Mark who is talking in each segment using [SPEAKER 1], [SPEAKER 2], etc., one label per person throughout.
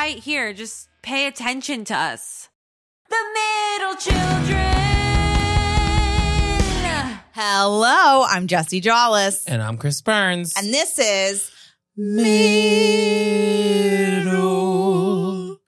[SPEAKER 1] right here. Just pay attention to us. The middle children.
[SPEAKER 2] Hello, I'm Jessie Jollis.
[SPEAKER 3] And I'm Chris Burns.
[SPEAKER 2] And this is
[SPEAKER 3] Middle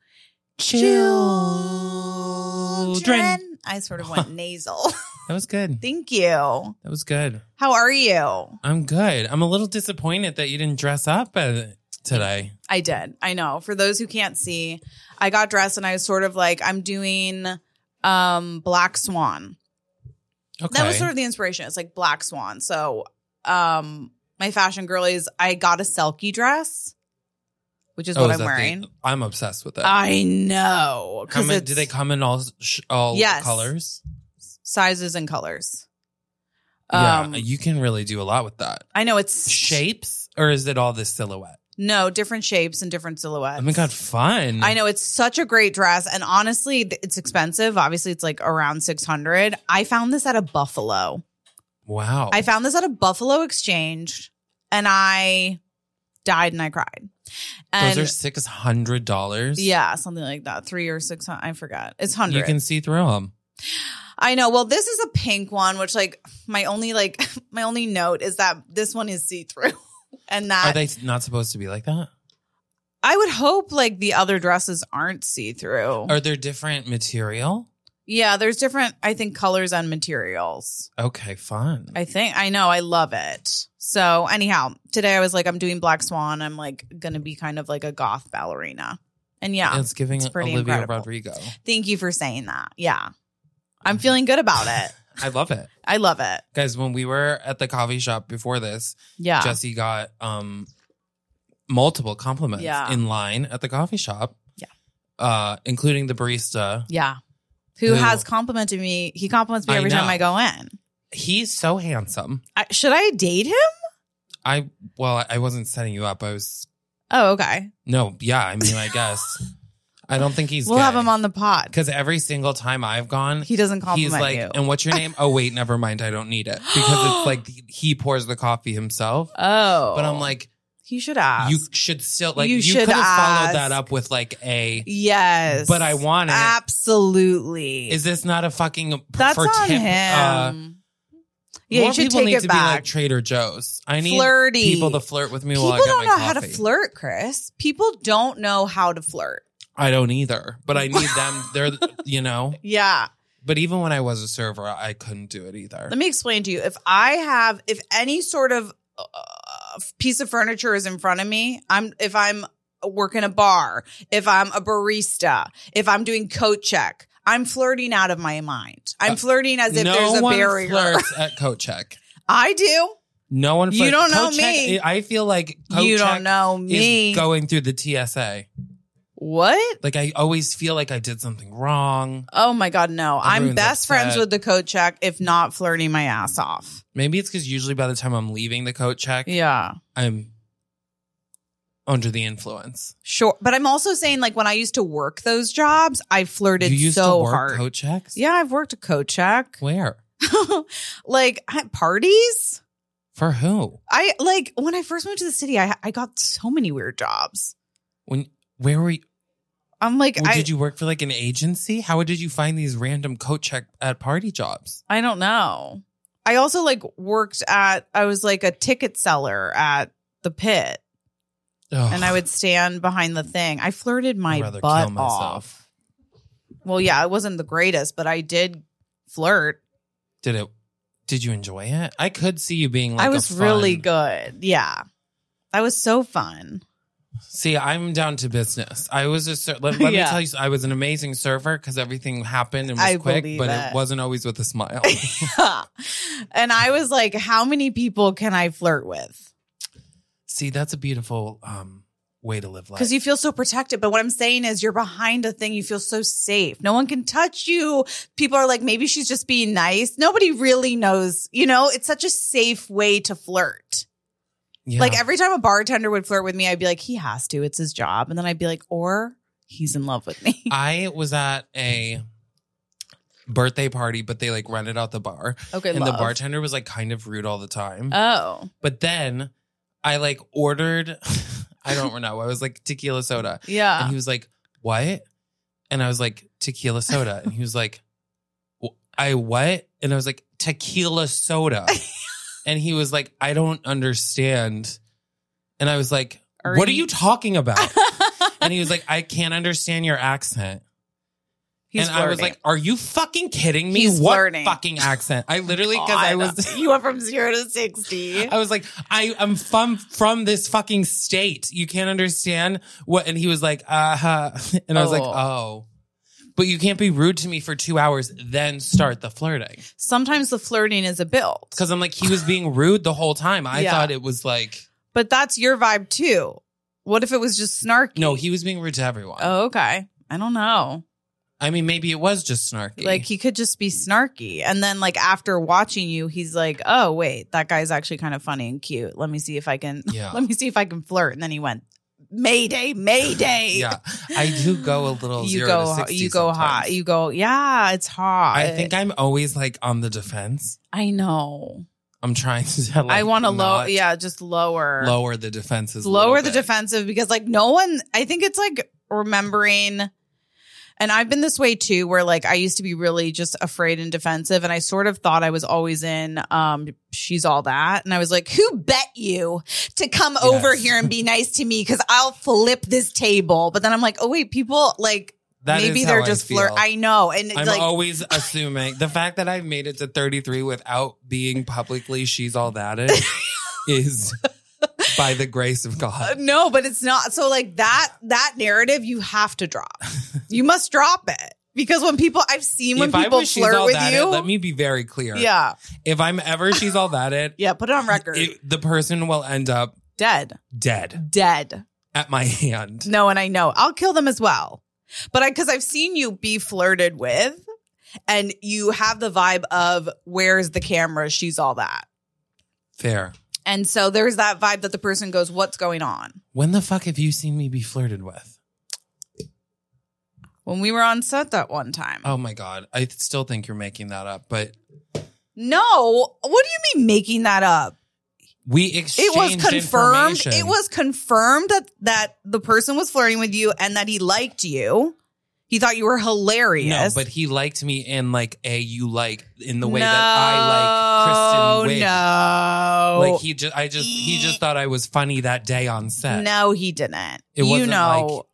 [SPEAKER 3] Children.
[SPEAKER 2] I sort of went nasal.
[SPEAKER 3] That was good.
[SPEAKER 2] Thank you.
[SPEAKER 3] That was good.
[SPEAKER 2] How are you?
[SPEAKER 3] I'm good. I'm a little disappointed that you didn't dress up today.
[SPEAKER 2] I did. I know. For those who can't see, I got dressed and I was sort of like, I'm doing Black Swan.
[SPEAKER 3] Okay.
[SPEAKER 2] That was sort of the inspiration. It's like Black Swan. So my fashion girlies, I got a Selkie dress, which is what I'm wearing.
[SPEAKER 3] I'm obsessed with it.
[SPEAKER 2] I know.
[SPEAKER 3] Do they come in all
[SPEAKER 2] Yes.
[SPEAKER 3] colors?
[SPEAKER 2] Sizes and colors.
[SPEAKER 3] Yeah, you can really do a lot with that.
[SPEAKER 2] I know it's
[SPEAKER 3] Shapes, or is it all this silhouette?
[SPEAKER 2] No, different shapes and different silhouettes.
[SPEAKER 3] Oh my God, fun.
[SPEAKER 2] I know, it's such a great dress. And honestly, it's expensive. Obviously, it's like around $600. I found this at a Buffalo.
[SPEAKER 3] Wow.
[SPEAKER 2] I found this at a Buffalo Exchange and I died and I cried. And
[SPEAKER 3] those are $600?
[SPEAKER 2] Yeah, something like that. 3 or 600. I forgot. It's 100.
[SPEAKER 3] You can see through them.
[SPEAKER 2] I know. Well, this is a pink one, which my only note is that this one is see-through. And that
[SPEAKER 3] Are they not supposed to be like that?
[SPEAKER 2] I would hope like the other dresses aren't see-through.
[SPEAKER 3] Are there different material?
[SPEAKER 2] Yeah, there's different, I think, colors and materials.
[SPEAKER 3] Okay, fun.
[SPEAKER 2] I know. I love it. So anyhow, today I was like, I'm doing Black Swan. I'm like going to be kind of like a goth ballerina. And yeah,
[SPEAKER 3] it's giving
[SPEAKER 2] pretty
[SPEAKER 3] Olivia
[SPEAKER 2] incredible.
[SPEAKER 3] Rodrigo.
[SPEAKER 2] Thank you for saying that. Yeah. I'm feeling good about it.
[SPEAKER 3] I love it.
[SPEAKER 2] I love it.
[SPEAKER 3] Guys, when we were at the coffee shop before this,
[SPEAKER 2] Yeah.
[SPEAKER 3] Jessie got multiple compliments in line at the coffee shop.
[SPEAKER 2] Yeah.
[SPEAKER 3] Including the barista.
[SPEAKER 2] Yeah. Who has complimented me. He compliments me every time I go in.
[SPEAKER 3] He's so handsome.
[SPEAKER 2] Should I date him?
[SPEAKER 3] I wasn't setting you up. I was.
[SPEAKER 2] Oh, okay.
[SPEAKER 3] No, yeah. I mean, I guess. I don't think he's
[SPEAKER 2] We'll
[SPEAKER 3] gay.
[SPEAKER 2] have him on the pod.
[SPEAKER 3] Because every single time I've gone,
[SPEAKER 2] he doesn't compliment
[SPEAKER 3] he's like,
[SPEAKER 2] you.
[SPEAKER 3] And what's your name? Oh, wait, never mind. I don't need it. Because it's like he pours the coffee himself.
[SPEAKER 2] Oh.
[SPEAKER 3] But I'm like,
[SPEAKER 2] he should ask.
[SPEAKER 3] you should still, like,
[SPEAKER 2] You
[SPEAKER 3] you
[SPEAKER 2] should
[SPEAKER 3] could have followed
[SPEAKER 2] ask.
[SPEAKER 3] that up with like
[SPEAKER 2] Yes.
[SPEAKER 3] But I want it.
[SPEAKER 2] Absolutely.
[SPEAKER 3] Is this not a fucking
[SPEAKER 2] That's
[SPEAKER 3] for
[SPEAKER 2] on
[SPEAKER 3] tip?
[SPEAKER 2] him. Yeah,
[SPEAKER 3] More
[SPEAKER 2] you should
[SPEAKER 3] people
[SPEAKER 2] take
[SPEAKER 3] need
[SPEAKER 2] it
[SPEAKER 3] to
[SPEAKER 2] back.
[SPEAKER 3] be like Trader Joe's. I need
[SPEAKER 2] Flirty.
[SPEAKER 3] people to flirt with me
[SPEAKER 2] People
[SPEAKER 3] while I get
[SPEAKER 2] don't
[SPEAKER 3] my
[SPEAKER 2] know
[SPEAKER 3] coffee.
[SPEAKER 2] how to flirt, Chris. People don't know how to flirt.
[SPEAKER 3] I don't either, but I need them. They're,
[SPEAKER 2] Yeah.
[SPEAKER 3] But even when I was a server, I couldn't do it either.
[SPEAKER 2] Let me explain to you. If any sort of piece of furniture is in front of me, if I'm working a bar, if I'm a barista, if I'm doing coat check, I'm flirting out of my mind. I'm flirting as if there's a barrier.
[SPEAKER 3] No one flirts at coat check.
[SPEAKER 2] I do.
[SPEAKER 3] No one flirts.
[SPEAKER 2] You don't know
[SPEAKER 3] Coat check,
[SPEAKER 2] me.
[SPEAKER 3] I feel like coat
[SPEAKER 2] You
[SPEAKER 3] check
[SPEAKER 2] don't know me.
[SPEAKER 3] is going through the TSA.
[SPEAKER 2] What?
[SPEAKER 3] Like, I always feel like I did something wrong.
[SPEAKER 2] Oh my God, no. I'm
[SPEAKER 3] Everyone's
[SPEAKER 2] best
[SPEAKER 3] upset.
[SPEAKER 2] friends with the coat check, if not flirting my ass off.
[SPEAKER 3] Maybe it's because usually by the time I'm leaving the coat check,
[SPEAKER 2] Yeah.
[SPEAKER 3] I'm under the influence.
[SPEAKER 2] Sure. But I'm also saying, like, when I used to work those jobs, I flirted
[SPEAKER 3] You used
[SPEAKER 2] so
[SPEAKER 3] to work
[SPEAKER 2] hard.
[SPEAKER 3] coat checks?
[SPEAKER 2] Yeah, I've worked a coat check.
[SPEAKER 3] Where?
[SPEAKER 2] Like, at parties?
[SPEAKER 3] For who?
[SPEAKER 2] When I first moved to the city, I got so many weird jobs.
[SPEAKER 3] Where were you?
[SPEAKER 2] I'm like,
[SPEAKER 3] Did you work for like an agency? How did you find these random coat check at party jobs?
[SPEAKER 2] I don't know. I also I was like a ticket seller at the Pit.
[SPEAKER 3] Ugh.
[SPEAKER 2] And I would stand behind the thing. I flirted my
[SPEAKER 3] I'd rather
[SPEAKER 2] butt
[SPEAKER 3] kill myself.
[SPEAKER 2] off. Well, yeah, it wasn't the greatest, but I did flirt.
[SPEAKER 3] Did you enjoy it? I could see you being like
[SPEAKER 2] I was
[SPEAKER 3] a
[SPEAKER 2] really
[SPEAKER 3] fun-
[SPEAKER 2] good. Yeah. That was so fun.
[SPEAKER 3] See, I'm down to business. I was let me
[SPEAKER 2] Yeah.
[SPEAKER 3] tell you, I was an amazing server because everything happened and was
[SPEAKER 2] I
[SPEAKER 3] quick,
[SPEAKER 2] believe
[SPEAKER 3] but
[SPEAKER 2] it.
[SPEAKER 3] it wasn't always with a smile.
[SPEAKER 2] And I was like, how many people can I flirt with?
[SPEAKER 3] See, that's a beautiful way to live life.
[SPEAKER 2] Because you feel so protected. But what I'm saying is you're behind a thing. You feel so safe. No one can touch you. People are like, maybe she's just being nice. Nobody really knows. It's such a safe way to flirt.
[SPEAKER 3] Yeah.
[SPEAKER 2] Like every time a bartender would flirt with me, I'd be like, he has to. It's his job. And then I'd be like, or he's in love with me.
[SPEAKER 3] I was at a birthday party, but they like rented out the bar.
[SPEAKER 2] Okay,
[SPEAKER 3] and the
[SPEAKER 2] love.
[SPEAKER 3] bartender was like kind of rude all the time.
[SPEAKER 2] Oh.
[SPEAKER 3] But then I like ordered I don't know. I was like, tequila soda.
[SPEAKER 2] Yeah.
[SPEAKER 3] And he was like, what? And I was like, tequila soda. And he was like, I what? And I was like, tequila soda. And he was like, I don't understand. And I was like, what are you talking about? And he was like, I can't understand your accent.
[SPEAKER 2] He's
[SPEAKER 3] and I was
[SPEAKER 2] flirting.
[SPEAKER 3] like, are you fucking kidding me?
[SPEAKER 2] He's
[SPEAKER 3] What
[SPEAKER 2] flirting.
[SPEAKER 3] fucking accent? I literally, because I was...
[SPEAKER 2] You went from 0 to 60.
[SPEAKER 3] I was like, I'm from this fucking state. You can't understand what? And he was like, and I was like, oh. But you can't be rude to me for 2 hours, then start the flirting.
[SPEAKER 2] Sometimes the flirting is a build.
[SPEAKER 3] Because I'm like, he was being rude the whole time. I thought it was like...
[SPEAKER 2] But that's your vibe too. What if it was just snarky?
[SPEAKER 3] No, he was being rude to everyone.
[SPEAKER 2] Oh, okay. I don't know.
[SPEAKER 3] I mean, maybe it was just snarky.
[SPEAKER 2] Like, he could just be snarky. And then, like, after watching you, he's like, oh, wait, that guy's actually kind of funny and cute. Let me see if I can, flirt. And then he went, Mayday, Mayday.
[SPEAKER 3] Yeah. I do go a little 0 to 60
[SPEAKER 2] You go
[SPEAKER 3] sometimes.
[SPEAKER 2] hot. You go, yeah, it's hot.
[SPEAKER 3] I think I'm always like on the defense.
[SPEAKER 2] I know.
[SPEAKER 3] I'm trying to like,
[SPEAKER 2] I want to just lower
[SPEAKER 3] the defenses.
[SPEAKER 2] Lower the defensive, because like no one, I think it's like remembering. And I've been this way too, where like I used to be really just afraid and defensive. And I sort of thought I was always in She's All That. And I was like, who bet you to come over here and be nice to me? Because I'll flip this table. But then I'm like, oh, wait, people like
[SPEAKER 3] that
[SPEAKER 2] maybe they're just flirt. I know. And
[SPEAKER 3] I'm
[SPEAKER 2] like,
[SPEAKER 3] always assuming the fact that I've made it to 33 without being publicly She's All That is by the grace of God.
[SPEAKER 2] No, but it's not. So like that narrative you have to drop. You must drop it. Because when people, I've seen when people flirt with you.
[SPEAKER 3] Let me be very clear.
[SPEAKER 2] Yeah.
[SPEAKER 3] If I'm ever She's All That
[SPEAKER 2] yeah, put it on record.
[SPEAKER 3] The person will end up
[SPEAKER 2] dead
[SPEAKER 3] at my hand.
[SPEAKER 2] No, and I know. I'll kill them as well. But because I've seen you be flirted with and you have the vibe of where's the camera? She's all that.
[SPEAKER 3] Fair.
[SPEAKER 2] And so there's that vibe that the person goes, what's going on?
[SPEAKER 3] When the fuck have you seen me be flirted with?
[SPEAKER 2] When we were on set that one time.
[SPEAKER 3] Oh my God. I still think you're making that up, but.
[SPEAKER 2] No. What do you mean making that up?
[SPEAKER 3] We exchanged information.
[SPEAKER 2] It was confirmed that the person was flirting with you and that he liked you. He thought you were hilarious.
[SPEAKER 3] No, but he liked me in like in the way that I like Kristen Wiig.
[SPEAKER 2] No.
[SPEAKER 3] Like he just thought I was funny that day on set.
[SPEAKER 2] No, he didn't.
[SPEAKER 3] It wasn't
[SPEAKER 2] no.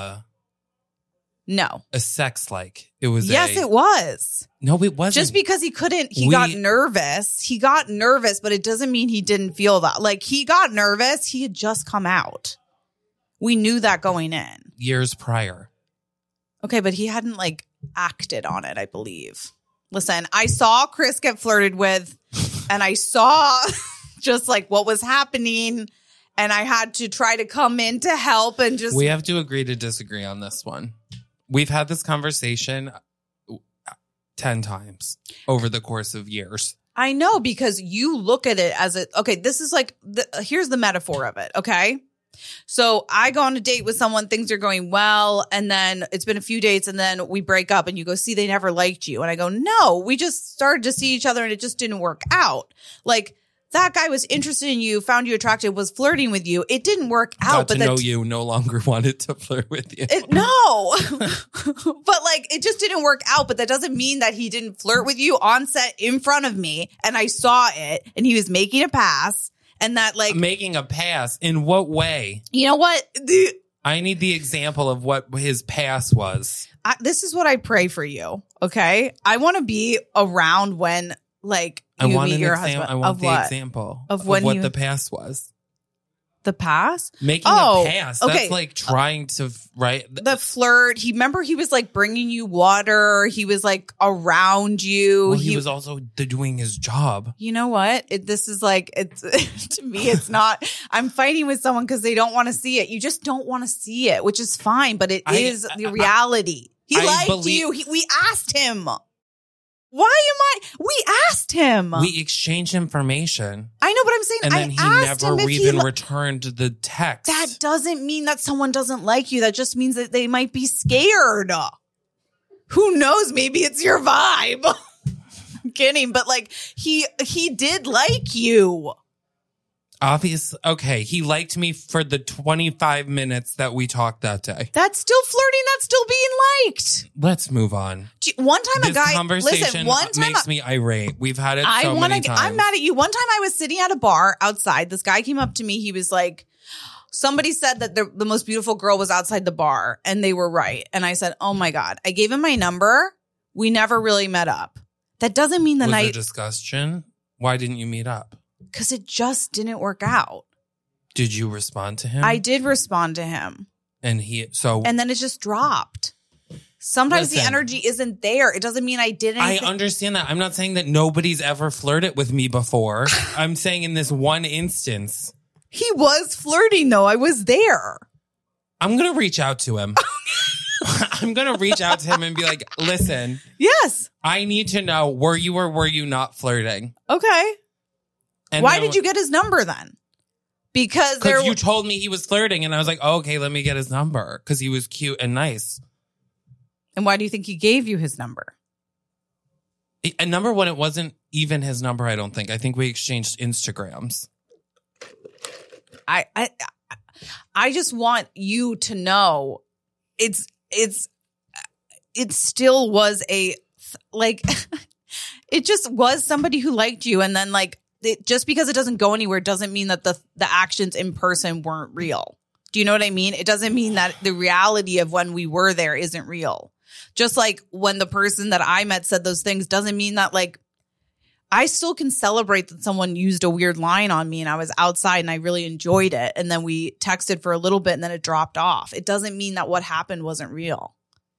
[SPEAKER 3] a sex like. It was
[SPEAKER 2] Yes, it was.
[SPEAKER 3] No, it wasn't.
[SPEAKER 2] Just because he couldn't, got nervous. He got nervous, but it doesn't mean he didn't feel that. Like, he got nervous. He had just come out. We knew that going in.
[SPEAKER 3] Years prior.
[SPEAKER 2] Okay, but he hadn't, like, acted on it, I believe. Listen, I saw Chris get flirted with, and I saw just, like, what was happening, and I had to try to come in to help and just...
[SPEAKER 3] We have to agree to disagree on this one. We've had this conversation 10 times over the course of years.
[SPEAKER 2] I know, because you look at it as okay, this is like, here's the metaphor of it, okay? So I go on a date with someone, things are going well, and then it's been a few dates, and then we break up, and you go, see, they never liked you. And I go, no, we just started to see each other, and it just didn't work out. Like, that guy was interested in you, found you attractive, was flirting with you. It didn't work out.
[SPEAKER 3] Got to know you, no longer wanted to flirt with you.
[SPEAKER 2] No. But like, it just didn't work out. But that doesn't mean that he didn't flirt with you on set in front of me. And I saw it, and he was making a pass. And that like...
[SPEAKER 3] Making a pass? In what way?
[SPEAKER 2] You know what?
[SPEAKER 3] I need the example of what his pass was.
[SPEAKER 2] This is what I pray for you. Okay. I want to be around when like... I want the
[SPEAKER 3] example of what the pass was.
[SPEAKER 2] The pass?
[SPEAKER 3] Making a pass.
[SPEAKER 2] Okay.
[SPEAKER 3] That's like trying to, right?
[SPEAKER 2] The flirt. He was like bringing you water. He was like around you.
[SPEAKER 3] Well, he was also doing his job.
[SPEAKER 2] You know what? This is like, it's to me, it's not. I'm fighting with someone because they don't want to see it. You just don't want to see it, which is fine, but it is the reality. He liked you. We asked him. We asked him.
[SPEAKER 3] We exchanged information.
[SPEAKER 2] I know, but I'm saying,
[SPEAKER 3] and then he never even returned the text.
[SPEAKER 2] That doesn't mean that someone doesn't like you. That just means that they might be scared. Who knows? Maybe it's your vibe. I'm kidding, but like he did like you.
[SPEAKER 3] Obvious. Okay, he liked me for the 25 minutes that we talked that day.
[SPEAKER 2] That's still flirting. That's still being liked.
[SPEAKER 3] Let's move on.
[SPEAKER 2] One time
[SPEAKER 3] This
[SPEAKER 2] a guy,
[SPEAKER 3] conversation
[SPEAKER 2] listen, one time
[SPEAKER 3] makes me irate. We've had it many times.
[SPEAKER 2] I'm mad at you. One time I was sitting at a bar outside. This guy came up to me. He was like, somebody said that the most beautiful girl was outside the bar, and they were right. And I said, oh my God. I gave him my number. We never really met up. That doesn't mean
[SPEAKER 3] Was there discussion? Why didn't you meet up?
[SPEAKER 2] Because it just didn't work out.
[SPEAKER 3] Did you respond to him?
[SPEAKER 2] I did respond to him.
[SPEAKER 3] And
[SPEAKER 2] then it just dropped. Sometimes the energy isn't there. It doesn't mean I didn't.
[SPEAKER 3] I understand that. I'm not saying that nobody's ever flirted with me before. I'm saying in this one instance.
[SPEAKER 2] He was flirting, though. I was there.
[SPEAKER 3] I'm going to reach out to him. I'm going to reach out to him and be like, listen.
[SPEAKER 2] Yes.
[SPEAKER 3] I need to know, were you or were you not flirting?
[SPEAKER 2] Okay.
[SPEAKER 3] And
[SPEAKER 2] why did you get his number then? Because
[SPEAKER 3] you told me he was flirting, and I was like, oh, okay, let me get his number because he was cute and nice.
[SPEAKER 2] And why do you think he gave you his number?
[SPEAKER 3] And number one, it wasn't even his number, I don't think. I think we exchanged Instagrams.
[SPEAKER 2] I just want you to know it still was it just was somebody who liked you, and then just because it doesn't go anywhere doesn't mean that the actions in person weren't real. Do you know what I mean? It doesn't mean that the reality of when we were there isn't real. Just like when the person that I met said those things doesn't mean that I still can celebrate that someone used a weird line on me and I was outside and I really enjoyed it. And then we texted for a little bit and then it dropped off. It doesn't mean that what happened wasn't real.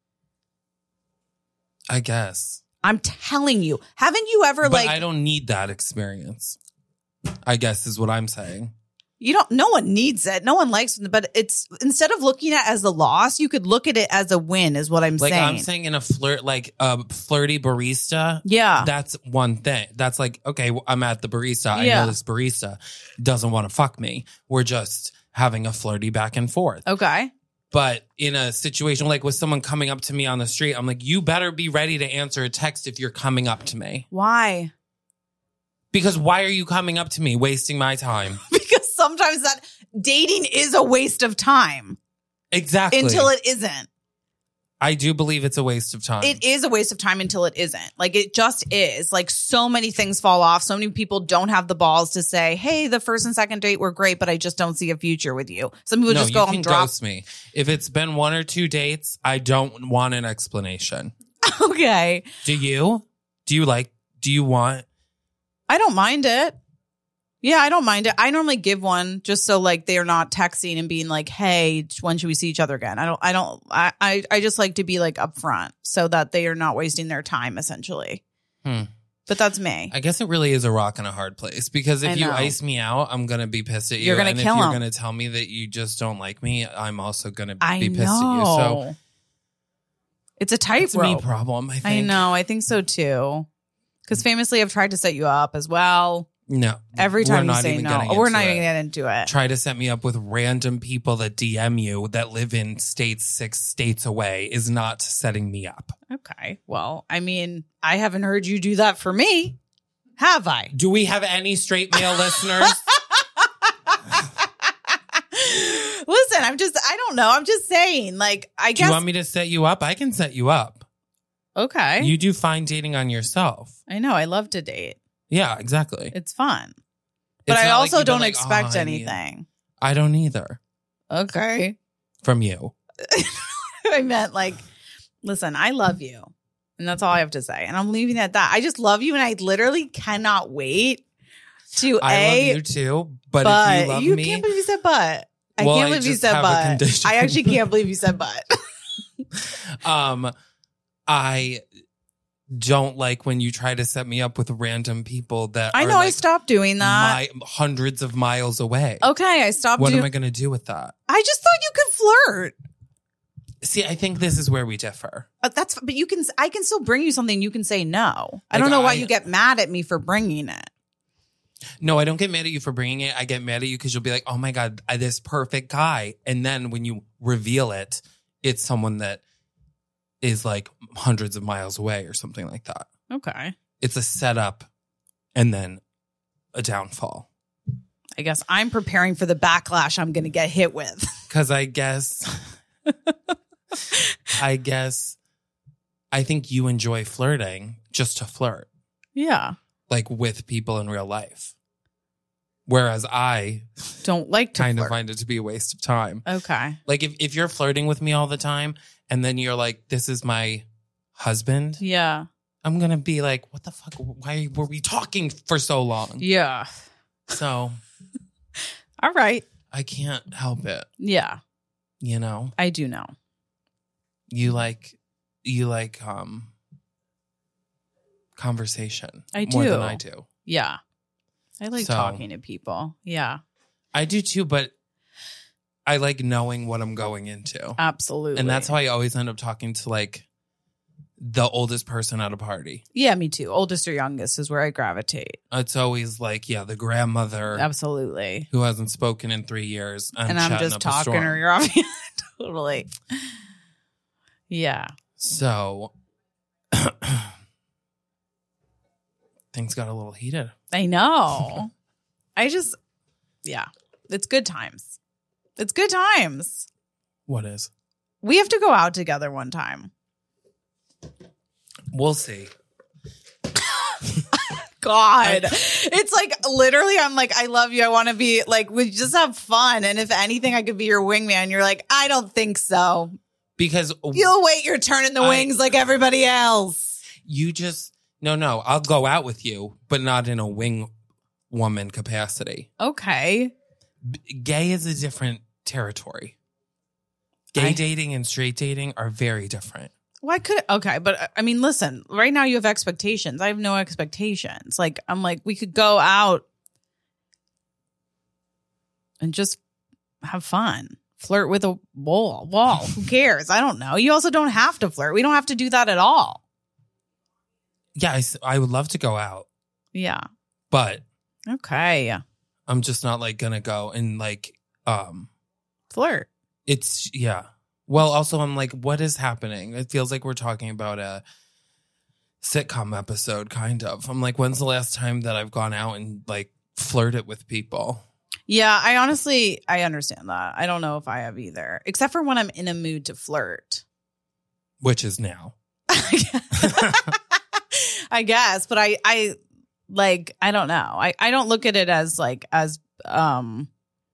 [SPEAKER 3] I guess.
[SPEAKER 2] I'm telling you. Haven't you ever
[SPEAKER 3] I don't need that experience, I guess is what I'm saying.
[SPEAKER 2] No one needs it. No one likes it. But it's instead of looking at it as a loss, you could look at it as a win is what I'm saying.
[SPEAKER 3] I'm saying in a flirty barista.
[SPEAKER 2] Yeah.
[SPEAKER 3] That's one thing. That's okay, I'm at the barista. I know this barista doesn't want to fuck me. We're just having a flirty back and forth.
[SPEAKER 2] Okay.
[SPEAKER 3] But in a situation with someone coming up to me on the street, I'm like, you better be ready to answer a text if you're coming up to me.
[SPEAKER 2] Why?
[SPEAKER 3] Because why are you coming up to me wasting my time?
[SPEAKER 2] Because sometimes that dating is a waste of time.
[SPEAKER 3] Exactly.
[SPEAKER 2] Until it isn't.
[SPEAKER 3] I do believe it's a waste of time.
[SPEAKER 2] It is a waste of time until it isn't. It just is. So many things fall off. So many people don't have the balls to say, hey, the first and second date were great, but I just don't see a future with you. Some people just go and drop.
[SPEAKER 3] Ghost me. If it's been 1 or 2 dates, I don't want an explanation.
[SPEAKER 2] Okay.
[SPEAKER 3] Do you? Do you want?
[SPEAKER 2] I don't mind it. Yeah, I don't mind it. I normally give one just so they're not texting and being like, hey, when should we see each other again? I just like to be upfront so that they are not wasting their time essentially. But that's me.
[SPEAKER 3] I guess it really is a rock and a hard place because if you ice me out, I'm going to be pissed at you.
[SPEAKER 2] You're going to kill
[SPEAKER 3] if
[SPEAKER 2] him.
[SPEAKER 3] you're going to tell me that you just don't like me, I'm also going to be pissed at you. So
[SPEAKER 2] it's a tightrope.
[SPEAKER 3] It's a me problem, I think.
[SPEAKER 2] I know. I think so too. Because famously, I've tried to set you up as well.
[SPEAKER 3] No.
[SPEAKER 2] Every time you say no. We're not even getting into it.
[SPEAKER 3] Try to set me up with random people that DM you that live in 6 states away is not setting me up.
[SPEAKER 2] Okay. Well, I mean, I haven't heard you do that for me. Have I?
[SPEAKER 3] Do we have any straight male listeners?
[SPEAKER 2] Listen, I don't know. I'm just saying, I guess.
[SPEAKER 3] Do you want me to set you up? I can set you up.
[SPEAKER 2] Okay.
[SPEAKER 3] You do fine dating on yourself.
[SPEAKER 2] I know. I love to date.
[SPEAKER 3] Yeah, exactly.
[SPEAKER 2] It's fun. But I also don't expect anything.
[SPEAKER 3] I don't either.
[SPEAKER 2] Okay.
[SPEAKER 3] From you.
[SPEAKER 2] I meant listen, I love you. And that's all I have to say. And I'm leaving it at that. I just love you and I literally cannot wait to
[SPEAKER 3] I love you too. But if you love me.
[SPEAKER 2] You can't believe you said but. I can't believe you said but. I actually can't believe you said but.
[SPEAKER 3] I don't like when you try to set me up with random people that
[SPEAKER 2] I know. I stopped doing that.
[SPEAKER 3] Hundreds of miles away.
[SPEAKER 2] Okay, I stopped.
[SPEAKER 3] What am I going to do with that?
[SPEAKER 2] I just thought you could flirt.
[SPEAKER 3] See, I think this is where we differ.
[SPEAKER 2] But you can. I can still bring you something. You can say no. I don't know why you get mad at me for bringing it.
[SPEAKER 3] No, I don't get mad at you for bringing it. I get mad at you because you'll be like, "Oh my God, this perfect guy," and then when you reveal it, it's someone that is hundreds of miles away or something like that.
[SPEAKER 2] Okay.
[SPEAKER 3] It's a setup and then a downfall.
[SPEAKER 2] I guess I'm preparing for the backlash I'm going to get hit with.
[SPEAKER 3] Because I think you enjoy flirting just to flirt,
[SPEAKER 2] Yeah.
[SPEAKER 3] like with people in real life. Whereas I
[SPEAKER 2] Don't like to
[SPEAKER 3] kind of
[SPEAKER 2] flirt.
[SPEAKER 3] find it to be a waste of time.
[SPEAKER 2] Okay.
[SPEAKER 3] Like if you're flirting with me all the time and then you're like, this is my husband,
[SPEAKER 2] Yeah.
[SPEAKER 3] I'm going to be like, what the fuck? Why were we talking for so long?
[SPEAKER 2] Yeah.
[SPEAKER 3] So
[SPEAKER 2] All right.
[SPEAKER 3] I can't help it.
[SPEAKER 2] Yeah.
[SPEAKER 3] You know,
[SPEAKER 2] I do know.
[SPEAKER 3] you like conversation
[SPEAKER 2] I
[SPEAKER 3] more
[SPEAKER 2] do.
[SPEAKER 3] than I do.
[SPEAKER 2] Yeah. I like
[SPEAKER 3] So-
[SPEAKER 2] talking to people. Yeah.
[SPEAKER 3] I do too, but I like knowing what I'm going into.
[SPEAKER 2] Absolutely.
[SPEAKER 3] And that's how I always end up talking to like the oldest person at a party.
[SPEAKER 2] Yeah, me too. Oldest or youngest is where I gravitate.
[SPEAKER 3] It's always like, yeah, the grandmother
[SPEAKER 2] Absolutely.
[SPEAKER 3] who hasn't spoken in 3 years.
[SPEAKER 2] And I'm
[SPEAKER 3] chatting
[SPEAKER 2] just
[SPEAKER 3] up a
[SPEAKER 2] talking
[SPEAKER 3] storm.
[SPEAKER 2] her ear off. Totally. Yeah.
[SPEAKER 3] So things got a little heated.
[SPEAKER 2] I know. Yeah. It's good times. It's good times.
[SPEAKER 3] What is?
[SPEAKER 2] We have to go out together one time.
[SPEAKER 3] We'll see.
[SPEAKER 2] God. It's like literally, I'm like, I love you. I want to be like, we just have fun. And if anything, I could be your wingman. You're like, I don't think so.
[SPEAKER 3] Because
[SPEAKER 2] You'll wait your turn in the wings like everybody else.
[SPEAKER 3] you just, no, I'll go out with you, but not in a wing woman capacity.
[SPEAKER 2] Okay.
[SPEAKER 3] Gay is a different territory. Gay dating and straight dating are very different.
[SPEAKER 2] Why could okay, but I mean, listen, right now you have expectations. I have no expectations. Like, I'm like, we could go out and just have fun. Flirt with a wall. Who cares? I don't know. You also don't have to flirt. We don't have to do that at all.
[SPEAKER 3] Yeah, I would love to go out,
[SPEAKER 2] Yeah.
[SPEAKER 3] but
[SPEAKER 2] Okay.
[SPEAKER 3] I'm just not like gonna go and like
[SPEAKER 2] Flirt.
[SPEAKER 3] it's yeah. Well, also I'm like, what is happening? It feels like we're talking about a sitcom episode, kind of. I'm like, when's the last time that I've gone out and like flirted with people?
[SPEAKER 2] Yeah, I understand that. I don't know if I have either, except for when I'm in a mood to flirt.
[SPEAKER 3] Which is now.
[SPEAKER 2] I guess, but I like, I don't know. I don't look at it as like, as, that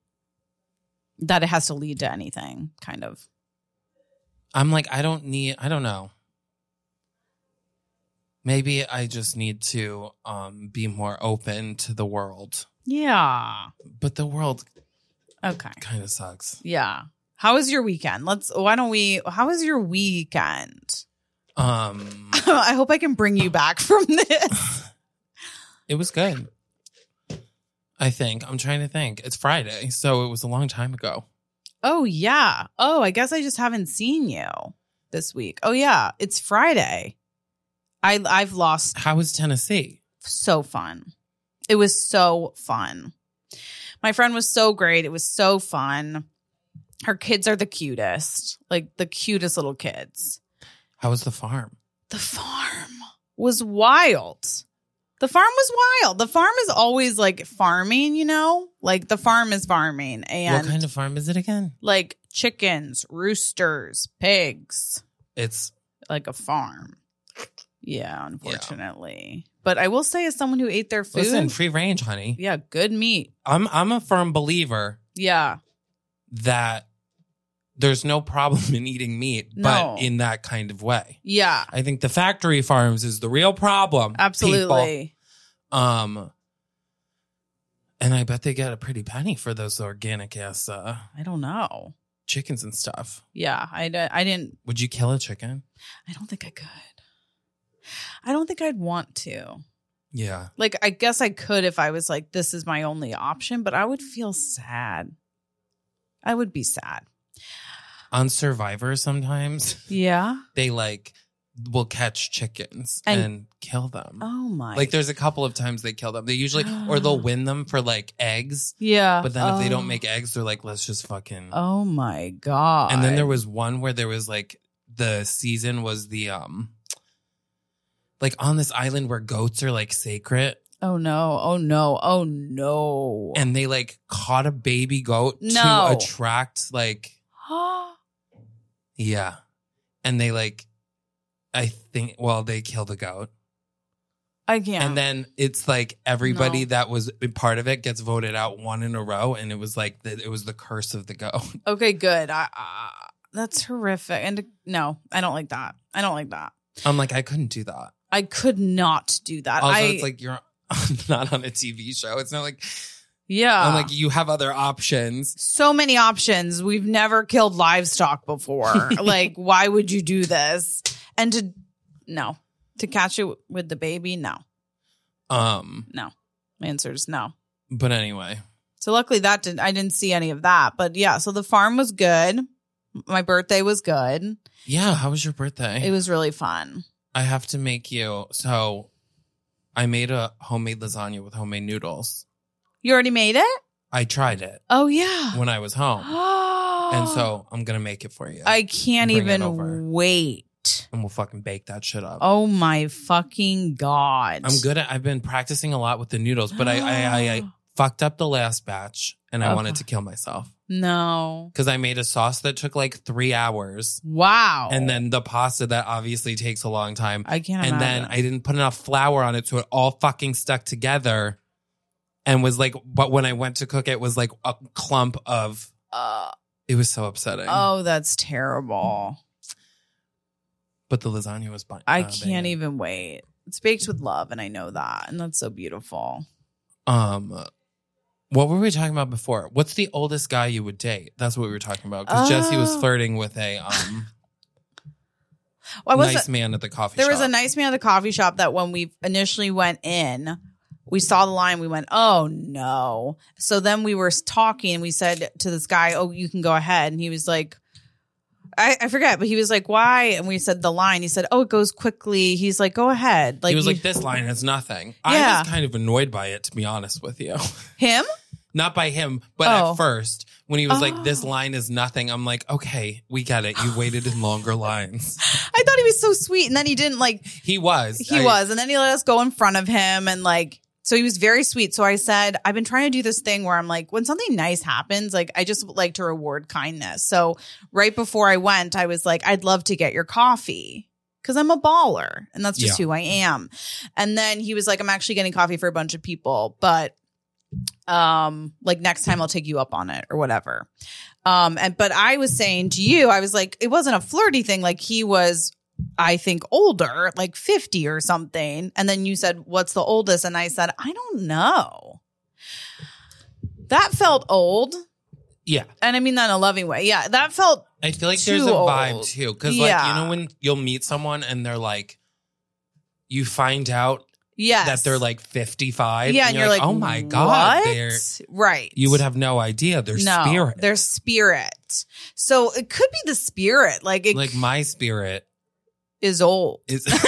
[SPEAKER 2] it has to lead to anything, kind of.
[SPEAKER 3] I'm like, I don't know. Maybe I just need to be more open to the world.
[SPEAKER 2] Yeah.
[SPEAKER 3] But the world
[SPEAKER 2] Okay.
[SPEAKER 3] kind of sucks.
[SPEAKER 2] Yeah. How was your weekend? How was your weekend? I hope I can bring you back from this.
[SPEAKER 3] It was good. I think. I'm trying to think. It's Friday, so it was a long time ago.
[SPEAKER 2] Oh, yeah. Oh, I guess I just haven't seen you this week. Oh, yeah. It's Friday. I've lost.
[SPEAKER 3] How was Tennessee?
[SPEAKER 2] So fun. It was so fun. My friend was so great. It was so fun. Her kids are the cutest, like the cutest little kids.
[SPEAKER 3] How was the farm?
[SPEAKER 2] The farm was wild. The farm was wild. The farm is always like farming, you know, like the farm is farming. And
[SPEAKER 3] What kind of farm is it again?
[SPEAKER 2] like chickens, roosters, pigs,
[SPEAKER 3] It's
[SPEAKER 2] like a farm. Yeah, unfortunately. But I will say, as someone who ate their food,
[SPEAKER 3] listen, free range, honey.
[SPEAKER 2] yeah, good meat.
[SPEAKER 3] I'm a firm believer
[SPEAKER 2] Yeah.
[SPEAKER 3] that there's no problem in eating meat,
[SPEAKER 2] No.
[SPEAKER 3] but in that kind of way.
[SPEAKER 2] Yeah,
[SPEAKER 3] I think the factory farms is the real problem.
[SPEAKER 2] absolutely.
[SPEAKER 3] People. And I bet they get a pretty penny for those organic ass
[SPEAKER 2] I don't know.
[SPEAKER 3] chickens and stuff.
[SPEAKER 2] Yeah, I didn't.
[SPEAKER 3] Would you kill a chicken?
[SPEAKER 2] I don't think I could. I don't think I'd want to.
[SPEAKER 3] Yeah.
[SPEAKER 2] Like, I guess I could if I was like, this is my only option, but I would feel sad. I would be sad.
[SPEAKER 3] On Survivor sometimes
[SPEAKER 2] Yeah.
[SPEAKER 3] they like will catch chickens and kill them.
[SPEAKER 2] Oh my.
[SPEAKER 3] Like there's a couple of times they kill them. They usually or they'll win them for like eggs.
[SPEAKER 2] Yeah.
[SPEAKER 3] But then if they don't make eggs, they're like, let's just fucking
[SPEAKER 2] Oh my God.
[SPEAKER 3] And then there was one where there was like the season was the like on this island where goats are like sacred.
[SPEAKER 2] Oh no. Oh no. Oh no.
[SPEAKER 3] And they like caught a baby goat
[SPEAKER 2] No.
[SPEAKER 3] to attract like, yeah. And they like, I think, well, they kill the goat.
[SPEAKER 2] I can't.
[SPEAKER 3] And then it's like everybody that was part of it gets voted out one in a row. And it was like, it was the curse of the goat.
[SPEAKER 2] Okay, good. That's horrific. And no, I don't like that. I don't like that.
[SPEAKER 3] I'm like, I couldn't do that.
[SPEAKER 2] I could not do that.
[SPEAKER 3] Also, it's like you're not on a TV show. It's not like,
[SPEAKER 2] yeah.
[SPEAKER 3] I'm like, you have other options.
[SPEAKER 2] So many options. We've never killed livestock before. Like, why would you do this? And to catch it with the baby, no. No. My answer is no.
[SPEAKER 3] But anyway.
[SPEAKER 2] So luckily I didn't see any of that. But yeah, so the farm was good. My birthday was good.
[SPEAKER 3] Yeah, how was your birthday?
[SPEAKER 2] It was really fun.
[SPEAKER 3] I have to make you. So I made a homemade lasagna with homemade noodles.
[SPEAKER 2] You already made it?
[SPEAKER 3] I tried it.
[SPEAKER 2] Oh, yeah.
[SPEAKER 3] When I was home. And so I'm going to make it for you.
[SPEAKER 2] I can't
[SPEAKER 3] Bring it over.
[SPEAKER 2] even wait.
[SPEAKER 3] And we'll fucking bake that shit up.
[SPEAKER 2] Oh, my fucking God.
[SPEAKER 3] I've been practicing a lot with the noodles, but I fucked up the last batch and I wanted to kill myself.
[SPEAKER 2] No.
[SPEAKER 3] Because I made a sauce that took like 3 hours.
[SPEAKER 2] Wow.
[SPEAKER 3] And then the pasta that obviously takes a long time.
[SPEAKER 2] I can't
[SPEAKER 3] And
[SPEAKER 2] imagine.
[SPEAKER 3] then I didn't put enough flour on it, so it all fucking stuck together. And was like, but when I went to cook it, was like a clump of, it was so upsetting.
[SPEAKER 2] Oh, that's terrible.
[SPEAKER 3] But the lasagna was fine.
[SPEAKER 2] I can't even wait. It's baked with love, and I know that. And that's so beautiful.
[SPEAKER 3] What were we talking about before? What's the oldest guy you would date? That's what we were talking about. Because Jesse was flirting with a nice man at the coffee shop.
[SPEAKER 2] There was a nice man at the coffee shop that when we initially went in, we saw the line. We went, oh, no. So then we were talking, and we said to this guy, oh, you can go ahead. And he was like, I forget, but he was like, why? And we said the line. He said, oh, it goes quickly. He's like, go ahead. Like,
[SPEAKER 3] he was like, this line is nothing.
[SPEAKER 2] Yeah.
[SPEAKER 3] I was kind of annoyed by it, to be honest with you.
[SPEAKER 2] Him?
[SPEAKER 3] Not by him, but at first, when he was like, this line is nothing, I'm like, okay, we get it. You waited in longer lines.
[SPEAKER 2] I thought he was so sweet. And then he didn't like.
[SPEAKER 3] He was.
[SPEAKER 2] He was. And then he let us go in front of him and like. So he was very sweet. So I said, I've been trying to do this thing where I'm like, when something nice happens, like I just like to reward kindness. So right before I went, I was like, I'd love to get your coffee because I'm a baller and that's just who I am. And then he was like, I'm actually getting coffee for a bunch of people, but like next time I'll take you up on it or whatever. But I was saying to you, I was like, it wasn't a flirty thing. Like he was, I think, older, like 50 or something. And then you said, what's the oldest? And I said, I don't know. That felt old.
[SPEAKER 3] Yeah.
[SPEAKER 2] And I mean that in a loving way. Yeah. That felt
[SPEAKER 3] I feel like
[SPEAKER 2] too
[SPEAKER 3] there's a
[SPEAKER 2] old.
[SPEAKER 3] vibe too. Because like, you know, when you'll meet someone and they're like, you find out that they're like 55.
[SPEAKER 2] Yeah. And you're like,
[SPEAKER 3] oh my God.
[SPEAKER 2] What? Right.
[SPEAKER 3] You would have no idea. Their spirit.
[SPEAKER 2] Their spirit. So it could be the spirit. Like
[SPEAKER 3] my spirit
[SPEAKER 2] is old.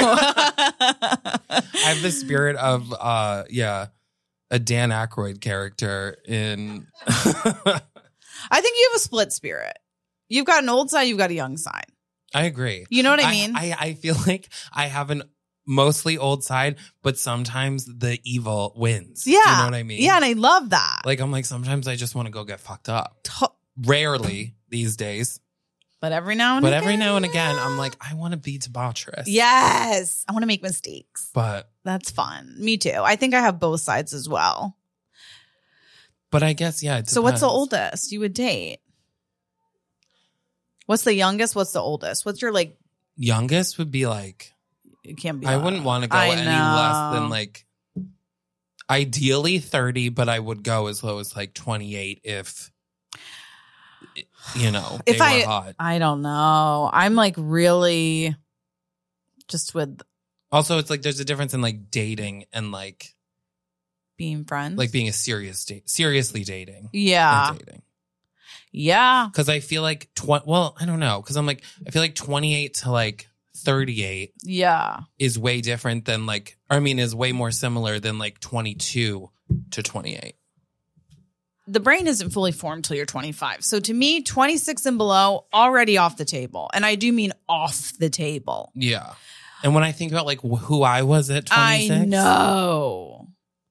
[SPEAKER 3] I have the spirit of a Dan Aykroyd character in
[SPEAKER 2] I think you have a split spirit. You've got an old side, you've got a young side.
[SPEAKER 3] I agree.
[SPEAKER 2] You know what I mean?
[SPEAKER 3] I feel like I have an mostly old side, but sometimes the evil wins.
[SPEAKER 2] Yeah.
[SPEAKER 3] Do you know what I mean?
[SPEAKER 2] Yeah, and I love that.
[SPEAKER 3] Like I'm like, sometimes I just want to go get fucked up. Rarely these days.
[SPEAKER 2] But every now and again,
[SPEAKER 3] I'm like, I want to be debaucherous.
[SPEAKER 2] Yes. I want to make mistakes.
[SPEAKER 3] But
[SPEAKER 2] that's fun. Me too. I think I have both sides as well.
[SPEAKER 3] But I guess, yeah.
[SPEAKER 2] So what's the oldest you would date? What's the youngest? What's the oldest? What's your like?
[SPEAKER 3] Youngest would be like.
[SPEAKER 2] It can't be.
[SPEAKER 3] I wouldn't want to go any less than like. Ideally 30, but I would go as low as like 28 if. You know, if they were hot.
[SPEAKER 2] I don't know. I'm like really just with.
[SPEAKER 3] Also, it's like there's a difference in like dating and like
[SPEAKER 2] being friends,
[SPEAKER 3] like being a seriously dating.
[SPEAKER 2] Yeah.
[SPEAKER 3] And dating.
[SPEAKER 2] Yeah.
[SPEAKER 3] Because I feel like well, I don't know. Because I'm like, I feel like 28 to like 38.
[SPEAKER 2] Yeah.
[SPEAKER 3] Is way different than like, is way more similar than like 22 to 28.
[SPEAKER 2] The brain isn't fully formed till you're 25. So to me, 26 and below, already off the table. And I do mean off the table.
[SPEAKER 3] Yeah. And when I think about like who I was at 26.
[SPEAKER 2] I know.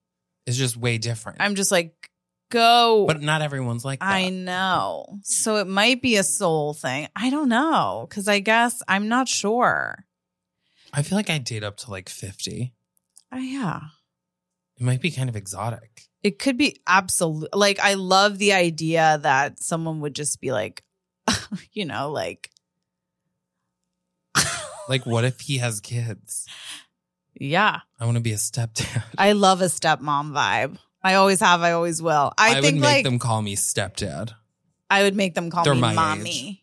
[SPEAKER 3] is just way different.
[SPEAKER 2] I'm just like, go.
[SPEAKER 3] But not everyone's like that.
[SPEAKER 2] I know. So it might be a soul thing. I don't know. Because I guess I'm not sure.
[SPEAKER 3] I feel like I date up to like 50.
[SPEAKER 2] Yeah.
[SPEAKER 3] It might be kind of exotic.
[SPEAKER 2] It could be absolute. Like, I love the idea that someone would just be like, you know, like.
[SPEAKER 3] Like, what if he has kids?
[SPEAKER 2] Yeah.
[SPEAKER 3] I want to be a stepdad.
[SPEAKER 2] I love a stepmom vibe. I always have. I always will. I think
[SPEAKER 3] would make
[SPEAKER 2] like
[SPEAKER 3] them call me stepdad.
[SPEAKER 2] I would make them call
[SPEAKER 3] They're
[SPEAKER 2] me
[SPEAKER 3] my
[SPEAKER 2] mommy.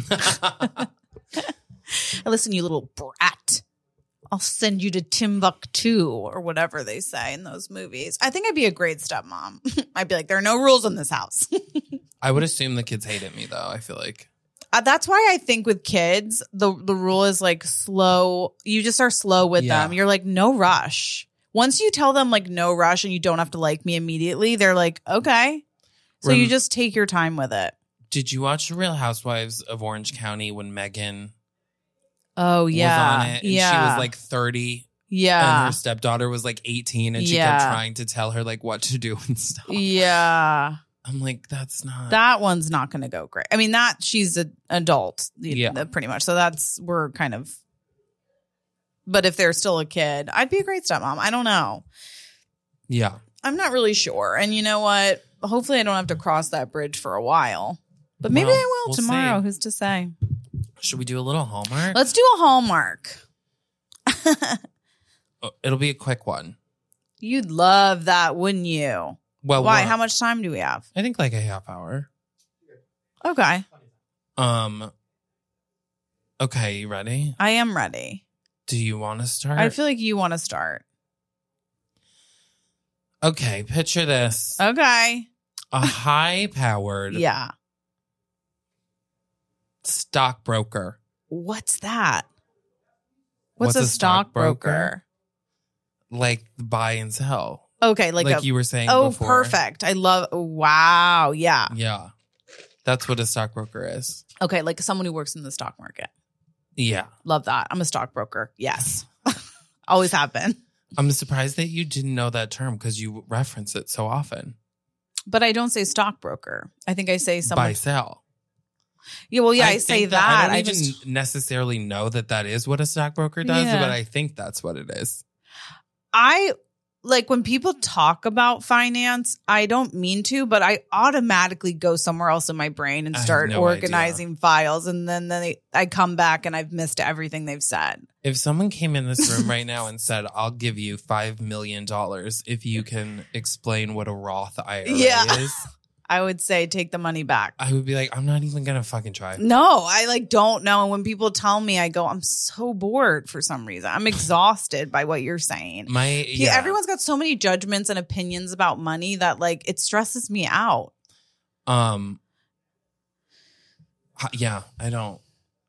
[SPEAKER 2] Listen, you little brat. I'll send you to Timbuktu or whatever they say in those movies. I think I'd be a great stepmom. I'd be like, there are no rules in this house.
[SPEAKER 3] I would assume the kids hated me, though. I feel like.
[SPEAKER 2] That's why I think with kids, the rule is like slow. You just are slow with them. You're like, no rush. Once you tell them like no rush and you don't have to like me immediately, they're like, okay. So you just take your time with it.
[SPEAKER 3] Did you watch The Real Housewives of Orange County when Megan
[SPEAKER 2] was
[SPEAKER 3] on it? And she was like 30.
[SPEAKER 2] Yeah.
[SPEAKER 3] And her stepdaughter was like 18 and she kept trying to tell her like what to do and stuff.
[SPEAKER 2] Yeah.
[SPEAKER 3] I'm like, that's not.
[SPEAKER 2] That one's not going to go great. I mean, she's an adult, pretty much. So we're kind of. But if they're still a kid, I'd be a great stepmom. I don't know.
[SPEAKER 3] Yeah.
[SPEAKER 2] I'm not really sure. And you know what? Hopefully I don't have to cross that bridge for a while. But maybe I will tomorrow. See. Who's to say?
[SPEAKER 3] Should we do a little Hallmark?
[SPEAKER 2] Let's do a Hallmark.
[SPEAKER 3] It'll be a quick one.
[SPEAKER 2] You'd love that, wouldn't you?
[SPEAKER 3] Well,
[SPEAKER 2] why? How much time do we have?
[SPEAKER 3] I think like a half hour.
[SPEAKER 2] Okay.
[SPEAKER 3] Okay, you ready?
[SPEAKER 2] I am ready.
[SPEAKER 3] Do you want to start?
[SPEAKER 2] I feel like you want to start.
[SPEAKER 3] Okay, picture this.
[SPEAKER 2] Okay.
[SPEAKER 3] A high-powered stockbroker.
[SPEAKER 2] What's that? What's a stockbroker?
[SPEAKER 3] Like buy and sell.
[SPEAKER 2] Okay,
[SPEAKER 3] like you were saying
[SPEAKER 2] before.
[SPEAKER 3] Oh,
[SPEAKER 2] perfect. I love, wow, yeah.
[SPEAKER 3] Yeah. That's what a stockbroker is.
[SPEAKER 2] Okay, like someone who works in the stock market.
[SPEAKER 3] Yeah.
[SPEAKER 2] Love that. I'm a stockbroker. Yes. Always have been.
[SPEAKER 3] I'm surprised that you didn't know that term because you reference it so often.
[SPEAKER 2] But I don't say stockbroker. I think I say someone.
[SPEAKER 3] Buy, sell.
[SPEAKER 2] Yeah, well, I say that.
[SPEAKER 3] I don't even necessarily know that is what a stockbroker does, but I think that's what it is. Like when people talk about finance, I don't mean to, but I automatically go somewhere else in my brain and start organizing files. And then I come back and I've missed everything they've said. If someone came in this room right now and said, I'll give you $5 million if you can explain what a Roth IRA is.
[SPEAKER 2] I would say take the money back.
[SPEAKER 3] I would be like, I'm not even going to fucking try.
[SPEAKER 2] No, I don't know. And when people tell me, I go, I'm so bored for some reason. I'm exhausted by what you're saying. Everyone's got so many judgments and opinions about money that like it stresses me out.
[SPEAKER 3] Yeah, I don't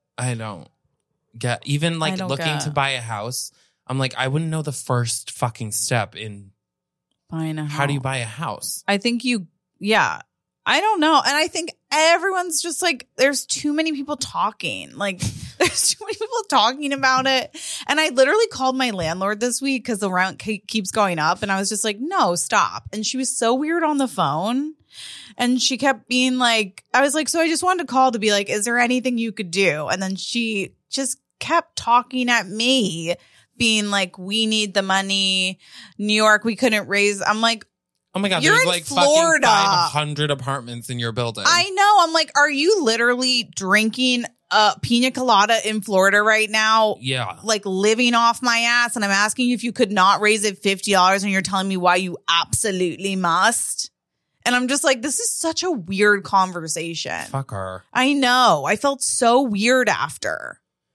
[SPEAKER 3] get even like looking to buy a house. I'm like, I wouldn't know the first fucking step in
[SPEAKER 2] buying a house.
[SPEAKER 3] How do you buy a house?
[SPEAKER 2] I think I don't know. And I think everyone's just like, there's too many people talking. Like, there's too many people talking about it. And I literally called my landlord this week because the rent keeps going up. And I was just like, no, stop. And she was so weird on the phone. And she kept being like, I was like, so I just wanted to call to be like, is there anything you could do? And then she just kept talking at me, being like, we need the money. New York, we couldn't raise. I'm like,
[SPEAKER 3] oh my God,
[SPEAKER 2] you're
[SPEAKER 3] there's
[SPEAKER 2] in
[SPEAKER 3] like
[SPEAKER 2] Florida.
[SPEAKER 3] fucking 500 apartments in your building.
[SPEAKER 2] I know. I'm like, are you literally drinking a pina colada in Florida right now?
[SPEAKER 3] Yeah.
[SPEAKER 2] Like living off my ass. And I'm asking you if you could not raise it $50 and you're telling me why you absolutely must. And I'm just like, this is such a weird conversation.
[SPEAKER 3] Fuck her.
[SPEAKER 2] I know. I felt so weird after.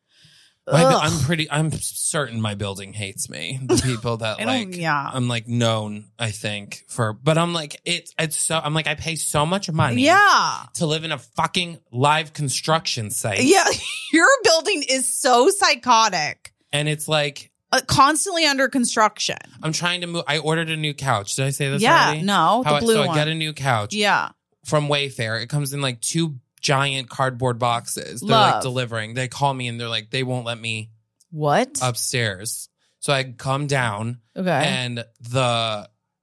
[SPEAKER 3] I'm certain my building hates me. The people that I'm like known, I think but I'm like, it's so, I'm like, I pay so much money to live in a fucking live construction site.
[SPEAKER 2] Yeah. Your building is so psychotic.
[SPEAKER 3] And it's like
[SPEAKER 2] constantly under construction.
[SPEAKER 3] I'm trying to move. I ordered a new couch. Did I say this already?
[SPEAKER 2] No, the blue one.
[SPEAKER 3] So I get a new couch.
[SPEAKER 2] Yeah.
[SPEAKER 3] From Wayfair. It comes in like 2 giant cardboard boxes. They're like delivering. They call me and they're like, they won't let me
[SPEAKER 2] upstairs.
[SPEAKER 3] So I come down and the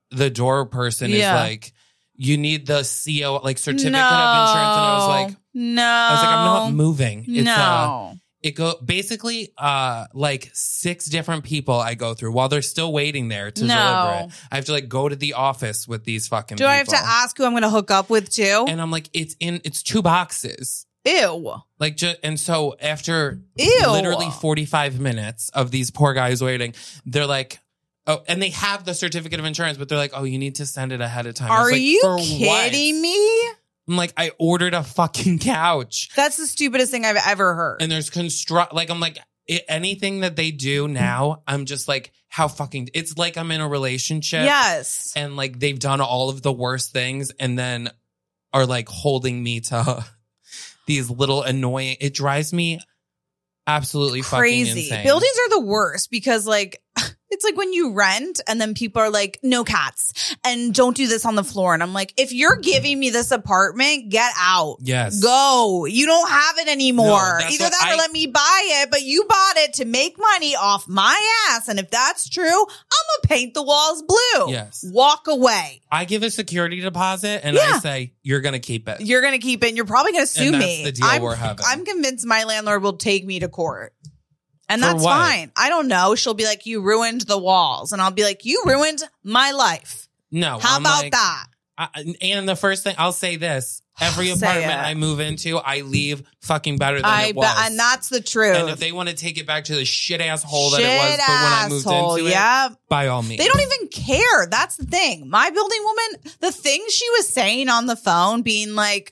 [SPEAKER 3] the door person is like, you need the CO, like certificate
[SPEAKER 2] No.
[SPEAKER 3] of insurance. And I was like,
[SPEAKER 2] No.
[SPEAKER 3] I'm not moving. It's
[SPEAKER 2] No.
[SPEAKER 3] it go basically like 6 different people I go through while they're still waiting there to deliver it. I have to like go to the office with these fucking
[SPEAKER 2] Do
[SPEAKER 3] people.
[SPEAKER 2] I have to ask who I'm going to hook up with too?
[SPEAKER 3] And I'm like, it's 2 boxes.
[SPEAKER 2] Ew.
[SPEAKER 3] Like, and so after
[SPEAKER 2] Ew.
[SPEAKER 3] literally 45 minutes of these poor guys waiting, they're like, oh, and they have the certificate of insurance, but they're like, oh, you need to send it ahead of time. I was
[SPEAKER 2] Are
[SPEAKER 3] like,
[SPEAKER 2] you
[SPEAKER 3] for
[SPEAKER 2] kidding
[SPEAKER 3] what?
[SPEAKER 2] me?
[SPEAKER 3] I'm like, I ordered a fucking couch.
[SPEAKER 2] That's the stupidest thing I've ever heard.
[SPEAKER 3] And there's like, I'm like, anything that they do now, I'm just like, how fucking, it's like I'm in a relationship.
[SPEAKER 2] Yes.
[SPEAKER 3] And like, they've done all of the worst things and then are like holding me to these little annoying, it drives me absolutely fucking insane.
[SPEAKER 2] Buildings are the worst because like it's like when you rent and then people are like, no cats and don't do this on the floor. And I'm like, if you're giving me this apartment, get out.
[SPEAKER 3] Yes.
[SPEAKER 2] Go. You don't have it anymore.
[SPEAKER 3] No, that's
[SPEAKER 2] Either
[SPEAKER 3] what
[SPEAKER 2] that or let me buy it, but you bought it to make money off my ass. And if that's true, I'm going to paint the walls blue.
[SPEAKER 3] Yes.
[SPEAKER 2] Walk away.
[SPEAKER 3] I give a security deposit and I say, you're going to keep it.
[SPEAKER 2] You're going to keep it and you're probably going to sue
[SPEAKER 3] And that's
[SPEAKER 2] me.
[SPEAKER 3] the deal we're having.
[SPEAKER 2] I'm convinced my landlord will take me to court. And
[SPEAKER 3] For
[SPEAKER 2] that's
[SPEAKER 3] what?
[SPEAKER 2] fine. I don't know. She'll be like, you ruined the walls. And I'll be like, you ruined my life.
[SPEAKER 3] No.
[SPEAKER 2] How
[SPEAKER 3] I'm
[SPEAKER 2] about
[SPEAKER 3] like,
[SPEAKER 2] that?
[SPEAKER 3] And the first thing, I'll say this. Every
[SPEAKER 2] Say
[SPEAKER 3] apartment
[SPEAKER 2] it.
[SPEAKER 3] I move into, I leave fucking better than it was.
[SPEAKER 2] And that's the truth.
[SPEAKER 3] And if they want to take it back to the shit ass hole that
[SPEAKER 2] Shit
[SPEAKER 3] it was for when I moved
[SPEAKER 2] asshole,
[SPEAKER 3] into
[SPEAKER 2] yeah.
[SPEAKER 3] it, by all means.
[SPEAKER 2] They don't even care. That's the thing. My building woman, the things she was saying on the phone, being like,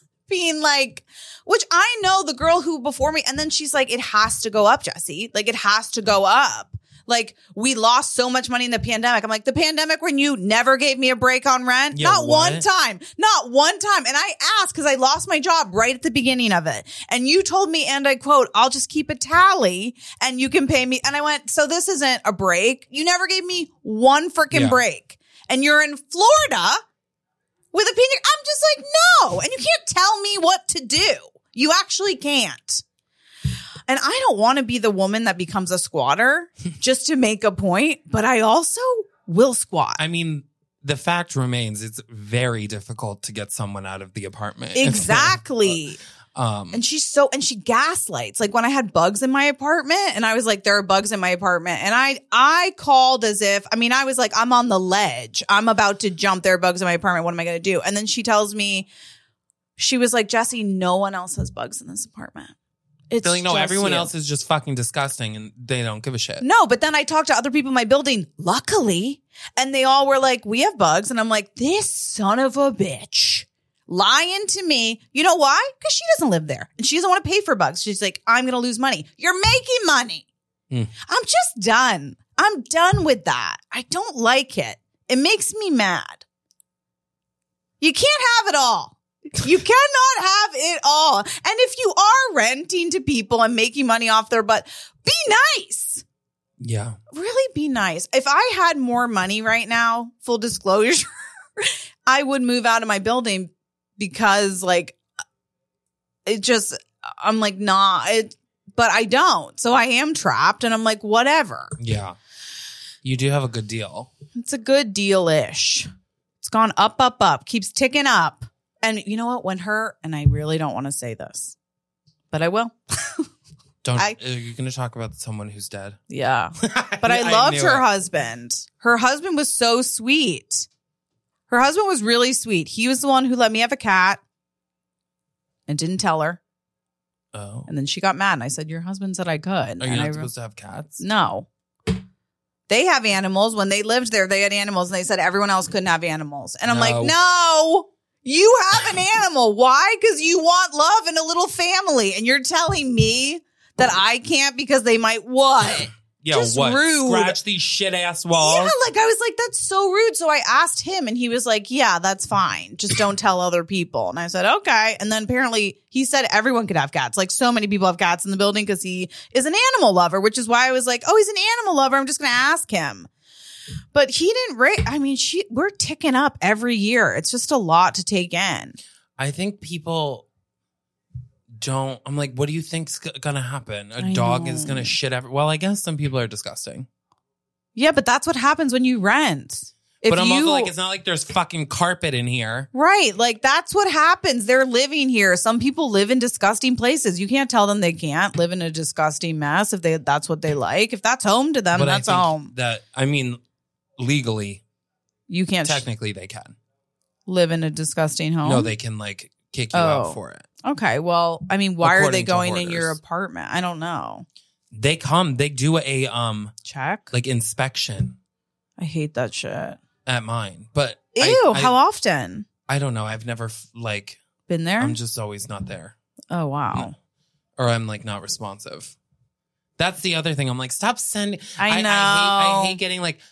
[SPEAKER 2] which I know the girl who before me, and then she's like, it has to go up, Jesse. Like, it has to go up. Like, we lost so much money in the pandemic. I'm like, the pandemic when you never gave me a break on rent?
[SPEAKER 3] Yeah,
[SPEAKER 2] Not
[SPEAKER 3] what?
[SPEAKER 2] one time. Not one time. And I asked because I lost my job right at the beginning of it. And you told me, and I quote, I'll just keep a tally and you can pay me. And I went, so this isn't a break. You never gave me one freaking break. And you're in Florida with a pandemic. I'm just like, no. And you can't tell me what to do. You actually can't. And I don't want to be the woman that becomes a squatter just to make a point, but I also will squat.
[SPEAKER 3] I mean, the fact remains, it's very difficult to get someone out of the apartment.
[SPEAKER 2] Exactly. And she gaslights. Like when I had bugs in my apartment and I was like, there are bugs in my apartment. And I called as if, I was like, I'm on the ledge. I'm about to jump. There are bugs in my apartment. What am I going to do? And then she tells me, she was like, Jesse, no one else has bugs in this apartment. It's
[SPEAKER 3] They're like, no,
[SPEAKER 2] just
[SPEAKER 3] everyone
[SPEAKER 2] you.
[SPEAKER 3] else is just fucking disgusting and they don't give a shit.
[SPEAKER 2] No, but then I talked to other people in my building, luckily, and they all were like, we have bugs. And I'm like, this son of a bitch lying to me. You know why? Because she doesn't live there and she doesn't want to pay for bugs. She's like, I'm going to lose money. You're making money. I'm just done. I'm done with that. I don't like it. It makes me mad. You can't have it all. You cannot have it all. And if you are renting to people and making money off their butt, be nice.
[SPEAKER 3] Yeah.
[SPEAKER 2] Really be nice. If I had more money right now, full disclosure, I would move out of my building because like it just, I'm like, nah, but I don't. So I am trapped and I'm like, whatever.
[SPEAKER 3] Yeah. You do have a good deal.
[SPEAKER 2] It's a good deal-ish. It's gone up, up, up, keeps ticking up. And you know what? And I really don't want to say this, but I will.
[SPEAKER 3] Are you going to talk about someone who's dead?
[SPEAKER 2] Yeah. But I loved
[SPEAKER 3] knew
[SPEAKER 2] her
[SPEAKER 3] it.
[SPEAKER 2] husband. Her husband was so sweet. Her husband was really sweet. He was the one who let me have a cat and didn't tell her.
[SPEAKER 3] Oh.
[SPEAKER 2] And then she got mad and I said, your husband said I could.
[SPEAKER 3] Are you
[SPEAKER 2] And
[SPEAKER 3] not supposed to have cats?
[SPEAKER 2] No. They have animals. When they lived there, they had animals and they said everyone else couldn't have animals. And I'm like, no, you have an animal. Why? Because you want love in a little family. And you're telling me that I can't because they might what?
[SPEAKER 3] Yeah,
[SPEAKER 2] Just
[SPEAKER 3] what?
[SPEAKER 2] rude.
[SPEAKER 3] Scratch these shit ass walls?
[SPEAKER 2] Yeah, like I was like, that's so rude. So I asked him and he was like, yeah, that's fine. Just don't tell other people. And I said, okay. And then apparently he said everyone could have cats. Like so many people have cats in the building because he is an animal lover, which is why I was like, oh, he's an animal lover. I'm just going to ask him. But he didn't rate. We're ticking up every year. It's just a lot to take in.
[SPEAKER 3] I think people don't. I'm like, what do you think's gonna happen? A
[SPEAKER 2] I
[SPEAKER 3] dog
[SPEAKER 2] know.
[SPEAKER 3] is gonna shit every. Well, I guess some people are disgusting.
[SPEAKER 2] Yeah, but that's what happens when you rent. If
[SPEAKER 3] But I'm
[SPEAKER 2] you,
[SPEAKER 3] also like, it's not like there's fucking carpet in here.
[SPEAKER 2] right. Like that's what happens. They're living here. Some people live in disgusting places. You can't tell them they can't live in a disgusting mess if that's what they like. If that's home to them,
[SPEAKER 3] But
[SPEAKER 2] that's
[SPEAKER 3] I think
[SPEAKER 2] home.
[SPEAKER 3] that, I mean, legally,
[SPEAKER 2] You can't
[SPEAKER 3] technically they can.
[SPEAKER 2] live in a disgusting home.
[SPEAKER 3] No, they can like kick you out for it.
[SPEAKER 2] Okay. Well, I mean, why are they
[SPEAKER 3] According to
[SPEAKER 2] going in your
[SPEAKER 3] hoarders.
[SPEAKER 2] apartment? I don't know.
[SPEAKER 3] They do a
[SPEAKER 2] Check.
[SPEAKER 3] like inspection
[SPEAKER 2] I hate that shit.
[SPEAKER 3] at mine. But
[SPEAKER 2] Ew. How often?
[SPEAKER 3] I don't know. I've never like
[SPEAKER 2] Been there?
[SPEAKER 3] I'm just always not there.
[SPEAKER 2] Oh, wow.
[SPEAKER 3] Or I'm like not responsive. That's the other thing. I'm like, stop sending.
[SPEAKER 2] I know.
[SPEAKER 3] I hate getting like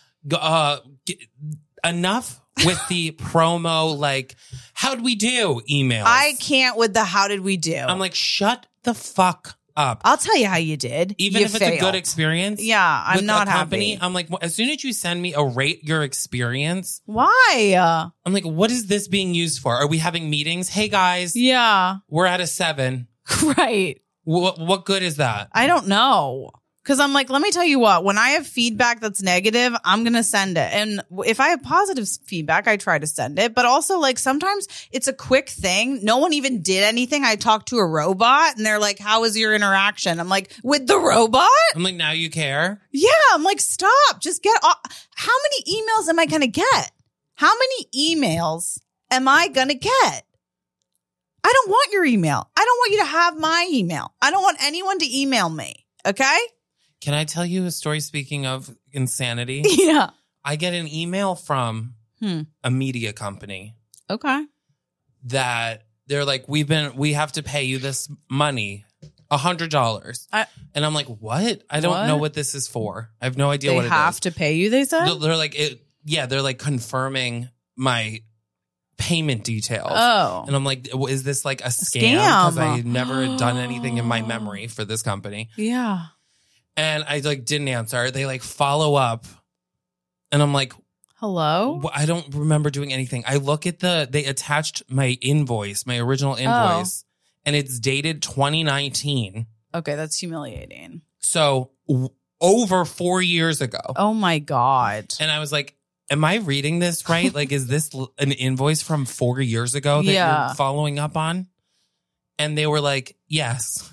[SPEAKER 3] enough with the promo. Like, how'd we do? Emails.
[SPEAKER 2] I can't with the how did we do?
[SPEAKER 3] I'm like, shut the fuck up.
[SPEAKER 2] I'll tell you how you did.
[SPEAKER 3] Even
[SPEAKER 2] You
[SPEAKER 3] if it's a
[SPEAKER 2] failed.
[SPEAKER 3] good experience.
[SPEAKER 2] Yeah, I'm
[SPEAKER 3] with
[SPEAKER 2] not
[SPEAKER 3] a company,
[SPEAKER 2] happy.
[SPEAKER 3] I'm like, as soon as you send me a rate your experience,
[SPEAKER 2] Why?
[SPEAKER 3] I'm like, what is this being used for? Are we having meetings? Hey guys,
[SPEAKER 2] Yeah.
[SPEAKER 3] we're at a 7.
[SPEAKER 2] Right.
[SPEAKER 3] What good is that?
[SPEAKER 2] I don't know. Because I'm like, let me tell you what, when I have feedback that's negative, I'm going to send it. And if I have positive feedback, I try to send it. But also, like, sometimes it's a quick thing. No one even did anything. I talked to a robot and they're like, how was your interaction? I'm like, with the robot?
[SPEAKER 3] I'm like, now you care?
[SPEAKER 2] Yeah. I'm like, stop. Just get off. How many emails am I going to get? How many emails am I going to get? I don't want your email. I don't want you to have my email. I don't want anyone to email me. Okay?
[SPEAKER 3] Can I tell you a story speaking of insanity?
[SPEAKER 2] Yeah.
[SPEAKER 3] I get an email from a media company
[SPEAKER 2] Okay.
[SPEAKER 3] that they're like, we have to pay you this money, $100. And I'm like, what? I don't know what this is for. I have no idea what it is.
[SPEAKER 2] They have to pay you, they said?
[SPEAKER 3] They're like, they're like confirming my payment details.
[SPEAKER 2] Oh.
[SPEAKER 3] And I'm like, is this like a scam? Because I
[SPEAKER 2] Scam.
[SPEAKER 3] never had done anything in my memory for this company.
[SPEAKER 2] Yeah.
[SPEAKER 3] And I like didn't answer. They like follow up. And I'm like,
[SPEAKER 2] Hello?
[SPEAKER 3] I don't remember doing anything. I look at they attached my invoice, my original invoice, and it's dated 2019.
[SPEAKER 2] Okay, that's humiliating.
[SPEAKER 3] So over 4 years ago.
[SPEAKER 2] Oh my God.
[SPEAKER 3] And I was like, am I reading this right? Like, is this an invoice from 4 years ago that you're following up on? And they were like, yes,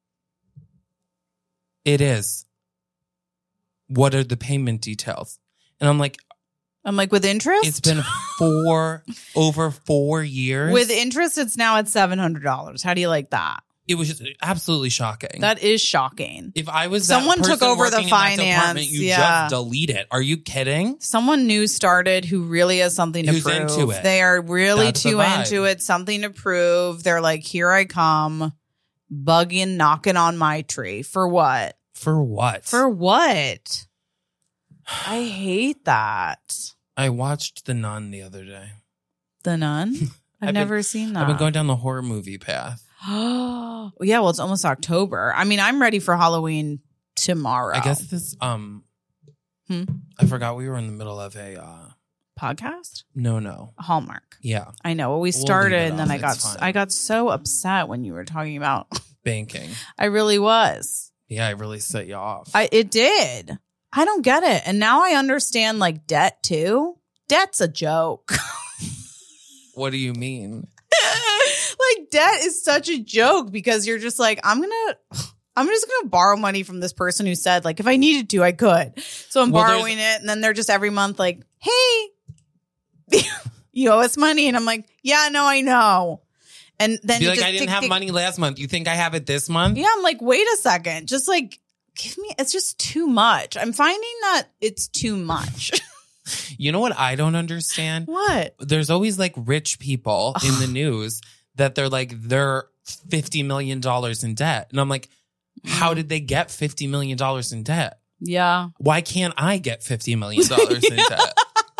[SPEAKER 3] it is. What are the payment details? And I'm like,
[SPEAKER 2] with interest?
[SPEAKER 3] it's been over 4 years.
[SPEAKER 2] With interest, it's now at $700. How do you like that?
[SPEAKER 3] It was just absolutely shocking.
[SPEAKER 2] That is shocking.
[SPEAKER 3] If I was
[SPEAKER 2] Someone
[SPEAKER 3] that person
[SPEAKER 2] took over the
[SPEAKER 3] working in that
[SPEAKER 2] finance,
[SPEAKER 3] department, you
[SPEAKER 2] yeah.
[SPEAKER 3] just delete it. Are you kidding?
[SPEAKER 2] Someone new started who really has something to
[SPEAKER 3] Who's
[SPEAKER 2] prove.
[SPEAKER 3] into it.
[SPEAKER 2] They are really
[SPEAKER 3] That's the
[SPEAKER 2] too
[SPEAKER 3] vibe.
[SPEAKER 2] into it, something to prove. They're like, here I come, bugging, knocking on my tree. For what?
[SPEAKER 3] For what?
[SPEAKER 2] For what? I hate that.
[SPEAKER 3] I watched The Nun the other day.
[SPEAKER 2] The Nun? I've never seen that.
[SPEAKER 3] I've been going down the horror movie path.
[SPEAKER 2] Oh, yeah. Well, it's almost October. I mean, I'm ready for Halloween tomorrow.
[SPEAKER 3] I guess this, I forgot we were in the middle of a,
[SPEAKER 2] podcast?
[SPEAKER 3] No.
[SPEAKER 2] Hallmark.
[SPEAKER 3] Yeah.
[SPEAKER 2] I know. Well, we
[SPEAKER 3] leave
[SPEAKER 2] started
[SPEAKER 3] it
[SPEAKER 2] and then
[SPEAKER 3] off. It's fine.
[SPEAKER 2] I got so upset when you were talking about
[SPEAKER 3] Banking.
[SPEAKER 2] I really was.
[SPEAKER 3] Yeah, I really set you off.
[SPEAKER 2] It did. I don't get it. And now I understand like debt too. Debt's a joke.
[SPEAKER 3] What do you mean?
[SPEAKER 2] Like debt is such a joke because you're just like, I'm just gonna borrow money from this person who said like if I needed to, I could. So I'm borrowing it, and then they're just every month like, hey, you owe us money, and I'm like, yeah, no, I know. And then
[SPEAKER 3] Be like, I didn't have money last month. You think I have it this month?
[SPEAKER 2] Yeah, I'm like, wait a second, just like give me. It's just too much. I'm finding that it's too much.
[SPEAKER 3] You know what I don't understand?
[SPEAKER 2] What?
[SPEAKER 3] There's always like rich people in the news that they're $50 million in debt. And I'm like, how did they get $50 million in debt?
[SPEAKER 2] Yeah.
[SPEAKER 3] Why can't I get $50 million in debt?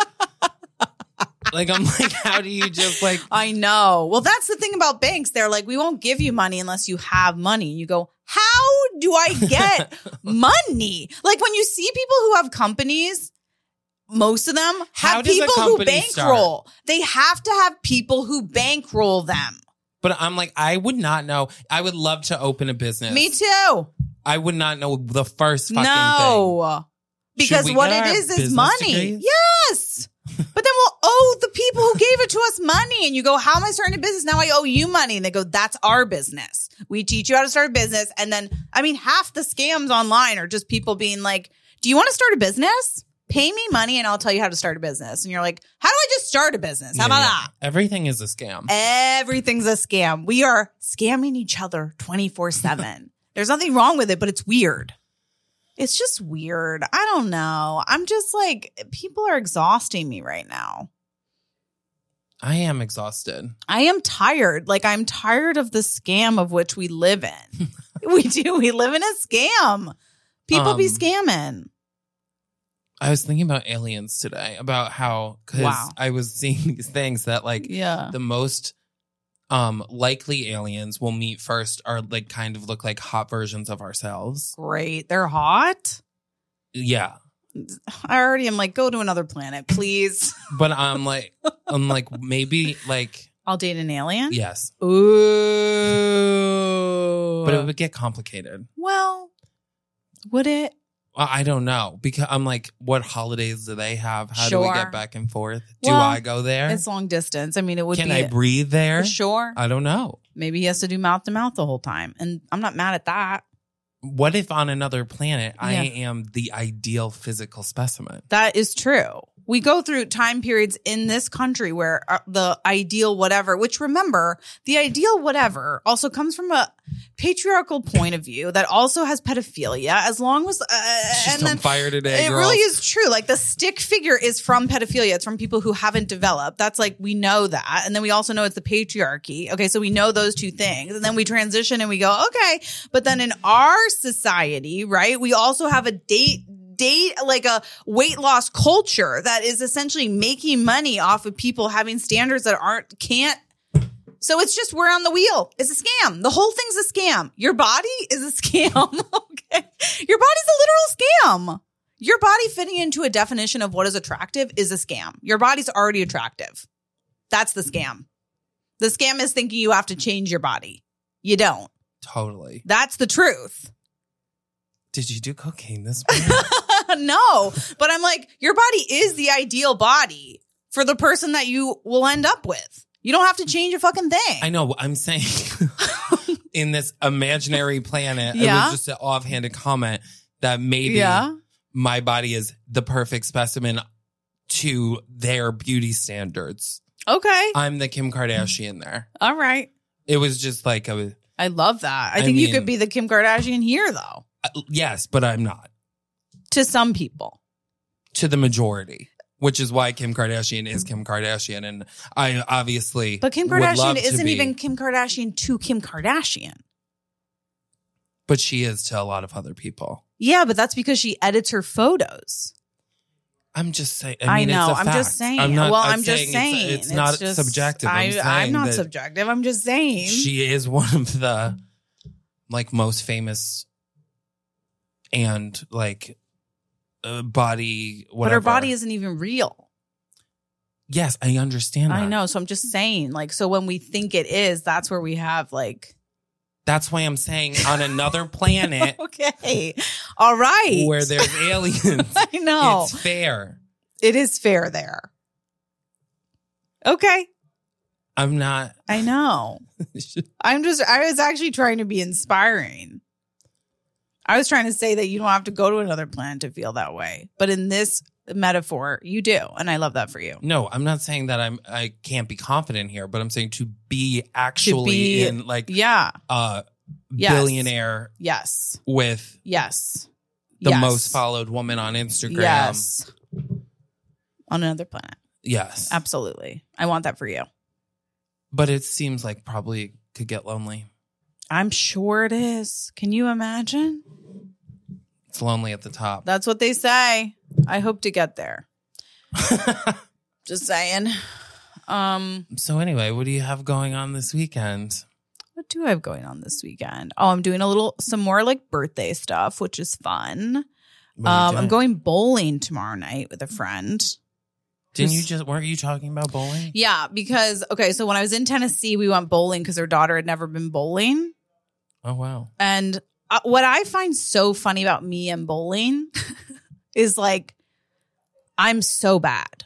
[SPEAKER 3] Like, I'm like, how do you just like...
[SPEAKER 2] I know. Well, that's the thing about banks. They're like, we won't give you money unless you have money. You go, how do I get money? Like when you see people who have companies... Most of them
[SPEAKER 3] How
[SPEAKER 2] have
[SPEAKER 3] does a
[SPEAKER 2] people who
[SPEAKER 3] company
[SPEAKER 2] bankroll. They have to have people who bankroll them.
[SPEAKER 3] But I'm like, I would not know. I would love to open a business.
[SPEAKER 2] Me too.
[SPEAKER 3] I would not know the first fucking thing.
[SPEAKER 2] No. Because
[SPEAKER 3] Should we
[SPEAKER 2] what
[SPEAKER 3] get
[SPEAKER 2] it
[SPEAKER 3] our
[SPEAKER 2] is
[SPEAKER 3] business
[SPEAKER 2] money.
[SPEAKER 3] degrees?
[SPEAKER 2] Yes. But then we'll owe the people who gave it to us money. And you go, how am I starting a business? Now I owe you money. And they go, that's our business. We teach you how to start a business. And then, I mean, half the scams online are just people being like, do you want to start a business? Pay me money and I'll tell you how to start a business. And you're like, how do I just start a business? How about that?
[SPEAKER 3] Everything is a scam.
[SPEAKER 2] Everything's a scam. We are scamming each other 24/7. There's nothing wrong with it, but it's weird. It's just weird. I don't know. I'm just like, people are exhausting me right now.
[SPEAKER 3] I am exhausted.
[SPEAKER 2] I am tired. Like, I'm tired of the scam of which we live in. We do. We live in a scam. People be scamming.
[SPEAKER 3] I was thinking about aliens today, about how, because I was seeing these things that like the most likely aliens we'll meet first are like kind of look like hot versions of ourselves.
[SPEAKER 2] Great. They're hot?
[SPEAKER 3] Yeah.
[SPEAKER 2] I already am like, go to another planet, please.
[SPEAKER 3] But I'm like maybe like
[SPEAKER 2] I'll date an alien?
[SPEAKER 3] Yes.
[SPEAKER 2] Ooh.
[SPEAKER 3] But it would get complicated.
[SPEAKER 2] Well, would it?
[SPEAKER 3] Well, I don't know, because I'm like, what holidays do they have? How do we get back and forth? Do I go there?
[SPEAKER 2] It's long distance. I mean, it would
[SPEAKER 3] Can I breathe there?
[SPEAKER 2] Sure.
[SPEAKER 3] I don't know.
[SPEAKER 2] Maybe he has to do mouth to mouth the whole time. And I'm not mad at that.
[SPEAKER 3] What if on another planet, I am the ideal physical specimen?
[SPEAKER 2] That is true. We go through time periods in this country where the ideal whatever, which remember, the ideal whatever also comes from a patriarchal point of view that also has pedophilia, as long as
[SPEAKER 3] She's on fire today,
[SPEAKER 2] it
[SPEAKER 3] girl.
[SPEAKER 2] really is true. Like, the stick figure is from pedophilia. It's from people who haven't developed. That's like, we know that. And then we also know it's the patriarchy. Okay, so we know those two things. And then we transition and we go, okay. But then in our society, right, we also have a date like a weight loss culture that is essentially making money off of people having standards that can't. So it's just, we're on the wheel. It's a scam. The whole thing's a scam. Your body is a scam. Okay. Your body's a literal scam. Your body fitting into a definition of what is attractive is a scam. Your body's already attractive. That's the scam. The scam is thinking you have to change your body. You don't.
[SPEAKER 3] Totally.
[SPEAKER 2] That's the truth.
[SPEAKER 3] Did you do cocaine this morning?
[SPEAKER 2] No, but I'm like, your body is the ideal body for the person that you will end up with. You don't have to change a fucking thing.
[SPEAKER 3] I know. I'm saying in this imaginary planet, it was just an offhanded comment that maybe my body is the perfect specimen to their beauty standards.
[SPEAKER 2] Okay.
[SPEAKER 3] I'm the Kim Kardashian there.
[SPEAKER 2] All right.
[SPEAKER 3] It was just like
[SPEAKER 2] I love that. I think you could be the Kim Kardashian here, though.
[SPEAKER 3] Yes, but I'm not.
[SPEAKER 2] To some people.
[SPEAKER 3] To the majority. Which is why Kim Kardashian is Kim Kardashian. And I obviously
[SPEAKER 2] But Kim Kardashian isn't even Kim Kardashian to Kim Kardashian.
[SPEAKER 3] But she is to a lot of other people.
[SPEAKER 2] Yeah, but that's because she edits her photos.
[SPEAKER 3] I'm just saying. I mean,
[SPEAKER 2] know.
[SPEAKER 3] It's a
[SPEAKER 2] I'm
[SPEAKER 3] fact.
[SPEAKER 2] just saying.
[SPEAKER 3] I'm
[SPEAKER 2] just saying.
[SPEAKER 3] It's not
[SPEAKER 2] just,
[SPEAKER 3] subjective.
[SPEAKER 2] I'm not subjective. I'm just saying.
[SPEAKER 3] She is one of the like most famous and like body, whatever.
[SPEAKER 2] But her body isn't even real.
[SPEAKER 3] Yes, I understand that.
[SPEAKER 2] I know. So I'm just saying, like, so when we think it is, that's where we have like.
[SPEAKER 3] That's why I'm saying on another planet.
[SPEAKER 2] Okay. All right.
[SPEAKER 3] Where there's aliens.
[SPEAKER 2] I know.
[SPEAKER 3] It's fair.
[SPEAKER 2] It is fair there. Okay.
[SPEAKER 3] I'm not.
[SPEAKER 2] I know. I was actually trying to be inspiring. I was trying to say that you don't have to go to another planet to feel that way. But in this metaphor, you do. And I love that for you.
[SPEAKER 3] No, I'm not saying that I can't be confident here, but I'm saying to be actually in like billionaire.
[SPEAKER 2] Yes.
[SPEAKER 3] With the most followed woman on Instagram.
[SPEAKER 2] Yes. On another planet.
[SPEAKER 3] Yes.
[SPEAKER 2] Absolutely. I want that for you.
[SPEAKER 3] But it seems like probably could get lonely.
[SPEAKER 2] I'm sure it is. Can you imagine?
[SPEAKER 3] It's lonely at the top.
[SPEAKER 2] That's what they say. I hope to get there. Just saying.
[SPEAKER 3] So anyway, what do you have going on this weekend?
[SPEAKER 2] What do I have going on this weekend? Oh, I'm doing some more like birthday stuff, which is fun. I'm going bowling tomorrow night with a friend.
[SPEAKER 3] Weren't you talking about bowling?
[SPEAKER 2] Yeah, because, okay, so when I was in Tennessee, we went bowling because her daughter had never been bowling.
[SPEAKER 3] Oh, wow.
[SPEAKER 2] And what I find so funny about me and bowling is like, I'm so bad.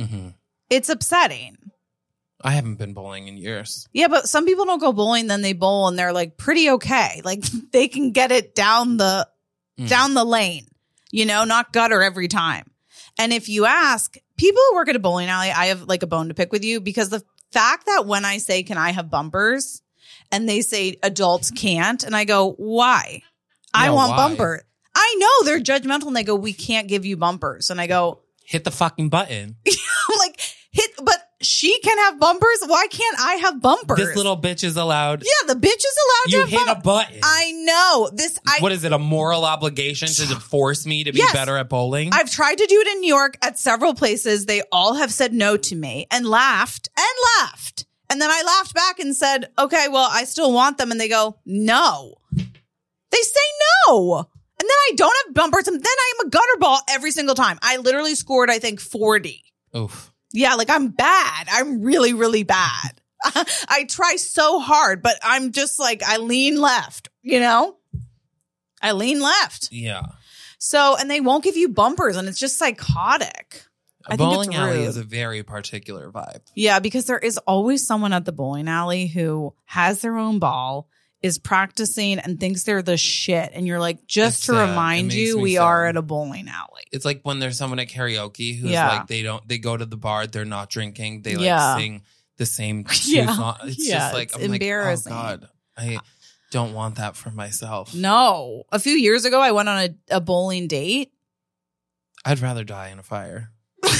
[SPEAKER 3] Mm-hmm.
[SPEAKER 2] It's upsetting.
[SPEAKER 3] I haven't been bowling in years.
[SPEAKER 2] Yeah, but some people don't go bowling, then they bowl and they're like pretty okay. Like they can get it down the lane, you know, not gutter every time. And if you ask people who work at a bowling alley, I have like a bone to pick with you because the fact that when I say, can I have bumpers? And they say adults can't. And I go, why? I want bumpers. I know they're judgmental and they go, we can't give you bumpers. And I go,
[SPEAKER 3] hit the fucking button.
[SPEAKER 2] I'm like, but she can have bumpers. Why can't I have bumpers?
[SPEAKER 3] This little bitch is allowed.
[SPEAKER 2] Yeah, the bitch is allowed to have
[SPEAKER 3] hit a button.
[SPEAKER 2] I know.
[SPEAKER 3] What is it, a moral obligation to force me to be better at bowling?
[SPEAKER 2] I've tried to do it in New York at several places. They all have said no to me and laughed. And then I laughed back and said, okay, well, I still want them. And they go, no. They say no. And then I don't have bumpers. And then I am a gutter ball every single time. I literally scored, I think, 40.
[SPEAKER 3] Oof.
[SPEAKER 2] Yeah, like I'm bad. I'm really, really bad. I try so hard, but I'm just like, I lean left, you know? I lean left.
[SPEAKER 3] Yeah.
[SPEAKER 2] So, and they won't give you bumpers and it's just psychotic.
[SPEAKER 3] A bowling alley is a very particular vibe.
[SPEAKER 2] Yeah, because there is always someone at the bowling alley who has their own ball, is practicing and thinks they're the shit. And you're like, just to remind you, we are at a bowling alley.
[SPEAKER 3] It's like when there's someone at karaoke who's like, they go to the bar, they're not drinking, they like sing the same two songs. It's just like, I'm
[SPEAKER 2] embarrassing.
[SPEAKER 3] Like, oh God, I don't want that for myself.
[SPEAKER 2] No. A few years ago, I went on a bowling date.
[SPEAKER 3] I'd rather die in a fire.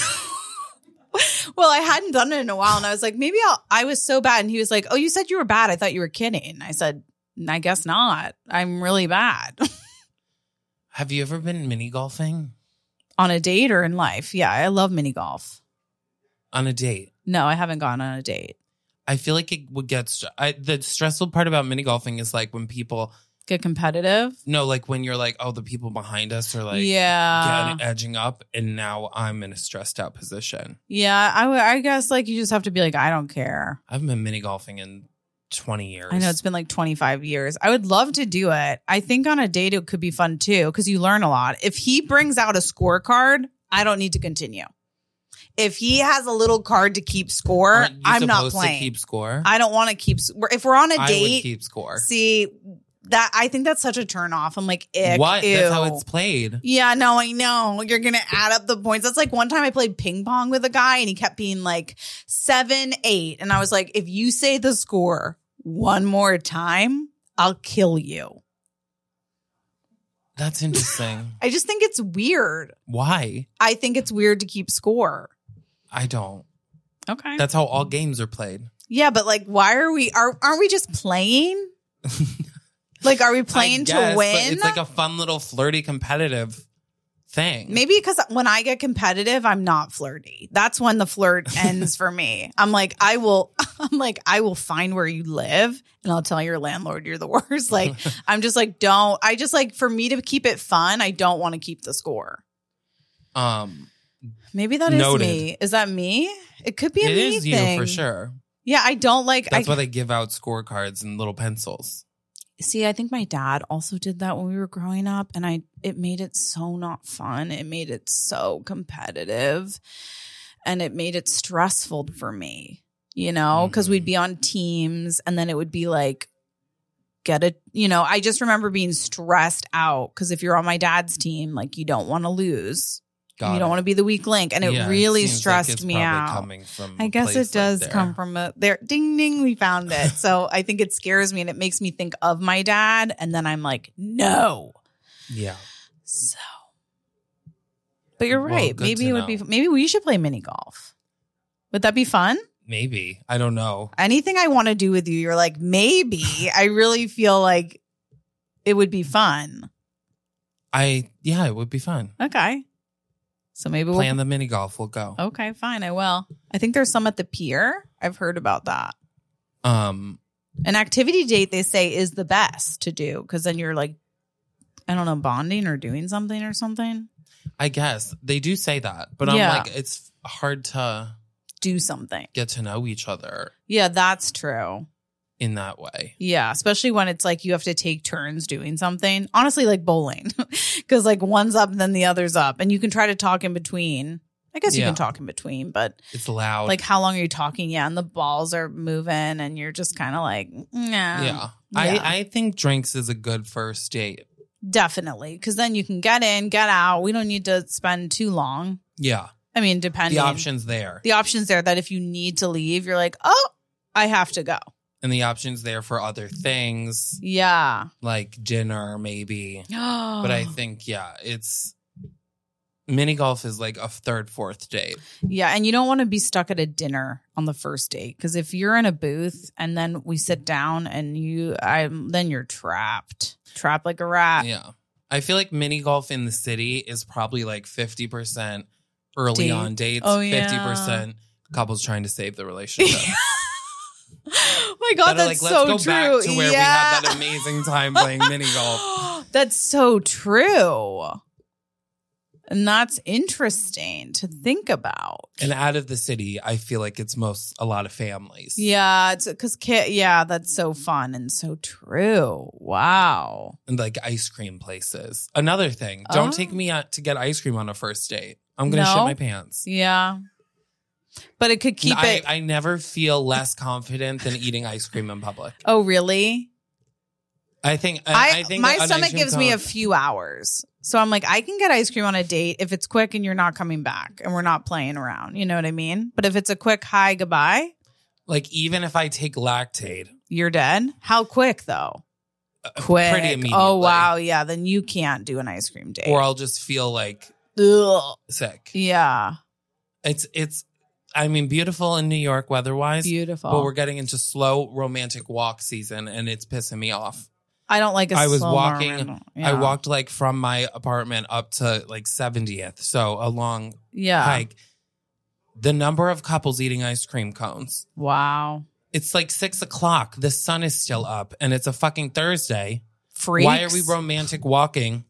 [SPEAKER 2] Well, I hadn't done it in a while. And I was like, maybe I was so bad. And he was like, oh, you said you were bad. I thought you were kidding. I said, I guess not. I'm really bad.
[SPEAKER 3] Have you ever been mini golfing?
[SPEAKER 2] On a date or in life? Yeah, I love mini golf.
[SPEAKER 3] On a date?
[SPEAKER 2] No, I haven't gone on a date.
[SPEAKER 3] I feel like it would get... the stressful part about mini golfing is like when people...
[SPEAKER 2] Get competitive?
[SPEAKER 3] No, like when you're like, oh, the people behind us are like edging up and now I'm in a stressed out position.
[SPEAKER 2] Yeah, I guess like you just have to be like, I don't care.
[SPEAKER 3] I haven't been mini golfing in 20 years.
[SPEAKER 2] I know it's been like 25 years. I would love to do it. I think on a date it could be fun too because you learn a lot. If he brings out a scorecard, I don't need to continue. If he has a little card to keep score, I'm not playing.
[SPEAKER 3] To keep score?
[SPEAKER 2] I don't want to keep. If we're on a date,
[SPEAKER 3] I would keep score.
[SPEAKER 2] See. That I think that's such a turn off. I'm like, ick,
[SPEAKER 3] what?
[SPEAKER 2] Ew.
[SPEAKER 3] That's how it's played.
[SPEAKER 2] Yeah, no, I know. You're going to add up the points. That's like one time I played ping pong with a guy and he kept being like 7-8. And I was like, if you say the score one more time, I'll kill you.
[SPEAKER 3] That's interesting.
[SPEAKER 2] I just think it's weird.
[SPEAKER 3] Why?
[SPEAKER 2] I think it's weird to keep score.
[SPEAKER 3] I don't.
[SPEAKER 2] Okay.
[SPEAKER 3] That's how all games are played.
[SPEAKER 2] Yeah, but like, why aren't we just playing? Like, are we playing to win?
[SPEAKER 3] It's like a fun little flirty competitive thing.
[SPEAKER 2] Maybe because when I get competitive, I'm not flirty. That's when the flirt ends for me. I'm like, I will find where you live and I'll tell your landlord you're the worst. Like, I'm just like, for me to keep it fun, I don't want to keep the score. Maybe that is me. Is that me? It could be a me thing. It is you
[SPEAKER 3] for sure.
[SPEAKER 2] Yeah, I don't like.
[SPEAKER 3] That's why they give out scorecards and little pencils.
[SPEAKER 2] See, I think my dad also did that when we were growing up, and it made it so not fun. It made it so competitive, and it made it stressful for me, you know, because we'd be on teams, and then it would be like, I just remember being stressed out because if you're on my dad's team, like you don't want to lose. You don't want to be the weak link. And it really stressed me out. I guess it does come from there. Ding, ding, we found it. So I think it scares me and it makes me think of my dad. And then I'm like, no.
[SPEAKER 3] Yeah.
[SPEAKER 2] So. But you're right. Maybe it would be. Maybe we should play mini golf. Would that be fun?
[SPEAKER 3] Maybe. I don't know.
[SPEAKER 2] Anything I want to do with you, you're like, maybe. I really feel like it would be fun.
[SPEAKER 3] It would be fun.
[SPEAKER 2] Okay. So maybe
[SPEAKER 3] we'll the mini golf. We'll go.
[SPEAKER 2] Okay, fine. I will. I think there's some at the pier. I've heard about that. An activity date, they say, is the best to do because then you're like, I don't know, bonding or doing something or something.
[SPEAKER 3] I guess they do say that, but I'm like, it's hard to
[SPEAKER 2] do something,
[SPEAKER 3] get to know each other.
[SPEAKER 2] Yeah, that's true.
[SPEAKER 3] In that way.
[SPEAKER 2] Yeah, especially when it's like you have to take turns doing something. Honestly, like bowling. Because like one's up and then the other's up. And you can try to talk in between. I guess you
[SPEAKER 3] Yeah.
[SPEAKER 2] can talk in between, but
[SPEAKER 3] It's loud.
[SPEAKER 2] like how long are you talking? Yeah, and the balls are moving and you're just kind of like, nah.
[SPEAKER 3] yeah.
[SPEAKER 2] Yeah.
[SPEAKER 3] I think drinks is a good first date.
[SPEAKER 2] Definitely. Because then you can get in, get out. We don't need to spend too long.
[SPEAKER 3] Yeah.
[SPEAKER 2] I mean, depending.
[SPEAKER 3] The option's there.
[SPEAKER 2] The option's there that if you need to leave, you're like, oh, I have to go.
[SPEAKER 3] And the option's there for other things
[SPEAKER 2] Yeah.
[SPEAKER 3] like dinner, maybe.
[SPEAKER 2] But
[SPEAKER 3] But I think, yeah, it's mini golf is like a third, fourth date.
[SPEAKER 2] Yeah, and you don't want to be stuck at a dinner on the first date because if you're in a booth and then we sit down and then you're trapped like a rat.
[SPEAKER 3] Yeah. I feel like mini golf in the city is probably like 50% early
[SPEAKER 2] Date.
[SPEAKER 3] on dates,
[SPEAKER 2] Oh, yeah.
[SPEAKER 3] 50% couples trying to save the relationship.
[SPEAKER 2] Oh my God,
[SPEAKER 3] That are
[SPEAKER 2] that's
[SPEAKER 3] like,
[SPEAKER 2] so
[SPEAKER 3] let's go
[SPEAKER 2] true.
[SPEAKER 3] back to where we had that amazing time playing mini golf.
[SPEAKER 2] That's so true. And that's interesting to think about.
[SPEAKER 3] And out of the city, I feel like it's a lot of families.
[SPEAKER 2] Yeah, it's because that's so fun and so true. Wow.
[SPEAKER 3] And like ice cream places. Another thing, don't take me out to get ice cream on a first date. I'm going to
[SPEAKER 2] No?
[SPEAKER 3] shit my pants.
[SPEAKER 2] Yeah. But it could keep it.
[SPEAKER 3] I never feel less confident than eating ice cream in public.
[SPEAKER 2] Oh, really?
[SPEAKER 3] I think
[SPEAKER 2] my
[SPEAKER 3] an ice
[SPEAKER 2] stomach
[SPEAKER 3] cream
[SPEAKER 2] gives me a
[SPEAKER 3] cone-
[SPEAKER 2] few hours. So I'm like, I can get ice cream on a date if it's quick and you're not coming back and we're not playing around. You know what I mean? But if it's a quick hi, goodbye,
[SPEAKER 3] like even if I take Lactaid,
[SPEAKER 2] you're dead. How quick though? Quick.
[SPEAKER 3] pretty immediately.
[SPEAKER 2] Oh, wow. Yeah. Then you can't do an ice cream date.
[SPEAKER 3] Or I'll just feel like
[SPEAKER 2] Ugh.
[SPEAKER 3] sick.
[SPEAKER 2] Yeah.
[SPEAKER 3] It's I mean, beautiful in New York weather-wise.
[SPEAKER 2] Beautiful.
[SPEAKER 3] But we're getting into slow romantic walk season and it's pissing me off.
[SPEAKER 2] I don't like
[SPEAKER 3] I was
[SPEAKER 2] slow
[SPEAKER 3] walking.
[SPEAKER 2] moment.
[SPEAKER 3] I
[SPEAKER 2] Yeah.
[SPEAKER 3] walked like from my apartment up to like 70th. So a long
[SPEAKER 2] Yeah.
[SPEAKER 3] hike. The number of couples eating ice cream cones.
[SPEAKER 2] Wow.
[SPEAKER 3] It's like 6 o'clock. The sun is still up and it's a fucking Thursday.
[SPEAKER 2] Freaks.
[SPEAKER 3] Why are we romantic walking?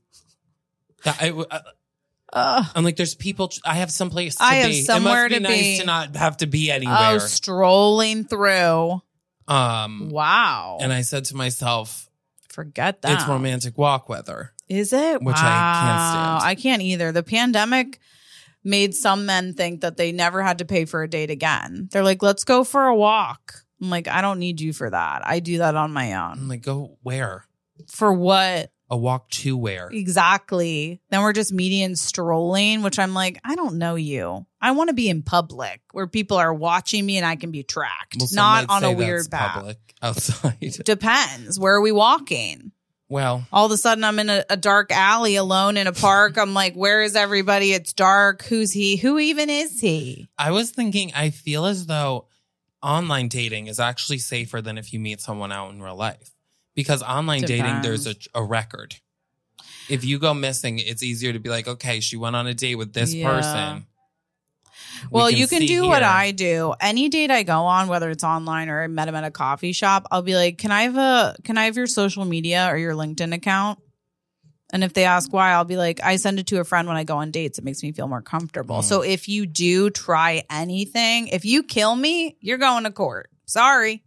[SPEAKER 3] I'm like, there's people. I have someplace to
[SPEAKER 2] I have
[SPEAKER 3] be.
[SPEAKER 2] somewhere
[SPEAKER 3] it must
[SPEAKER 2] to
[SPEAKER 3] be
[SPEAKER 2] be.
[SPEAKER 3] nice to not have to be
[SPEAKER 2] Oh,
[SPEAKER 3] anywhere.
[SPEAKER 2] strolling through. Wow.
[SPEAKER 3] And I said to myself,
[SPEAKER 2] Forget that.
[SPEAKER 3] it's romantic walk weather.
[SPEAKER 2] Is it?
[SPEAKER 3] Which I can't stand.
[SPEAKER 2] I can't either. The pandemic made some men think that they never had to pay for a date again. They're like, let's go for a walk. I'm like, I don't need you for that. I do that on my
[SPEAKER 3] I'm
[SPEAKER 2] own.
[SPEAKER 3] like, go where?
[SPEAKER 2] For what?
[SPEAKER 3] A walk to where?
[SPEAKER 2] Exactly. Then we're just meeting and strolling, which I'm like, I don't know you. I want to be in public where people are watching me and I can be tracked,
[SPEAKER 3] Well, some
[SPEAKER 2] not
[SPEAKER 3] might
[SPEAKER 2] on a
[SPEAKER 3] say
[SPEAKER 2] weird
[SPEAKER 3] that's
[SPEAKER 2] path.
[SPEAKER 3] public outside.
[SPEAKER 2] Depends. Where are we walking?
[SPEAKER 3] Well,
[SPEAKER 2] All of a sudden, I'm in a dark alley alone in a park. I'm like, where is everybody? It's dark. Who's he? Who even is he?
[SPEAKER 3] I was thinking, I feel as though online dating is actually safer than if you meet someone out in real life. Because online dating, there's a record. If you go missing, it's easier to be like, okay, she went on a date with this
[SPEAKER 2] Yeah.
[SPEAKER 3] person.
[SPEAKER 2] Well,
[SPEAKER 3] We
[SPEAKER 2] you can
[SPEAKER 3] see
[SPEAKER 2] do what
[SPEAKER 3] here.
[SPEAKER 2] I do. Any date I go on, whether it's online or I met him at a coffee shop, I'll be like, can I have your social media or your LinkedIn account? And if they ask why, I'll be like, I send it to a friend when I go on dates. It makes me feel more comfortable.
[SPEAKER 3] Mm.
[SPEAKER 2] So if you do try anything, if you kill me, you're going to court. Sorry.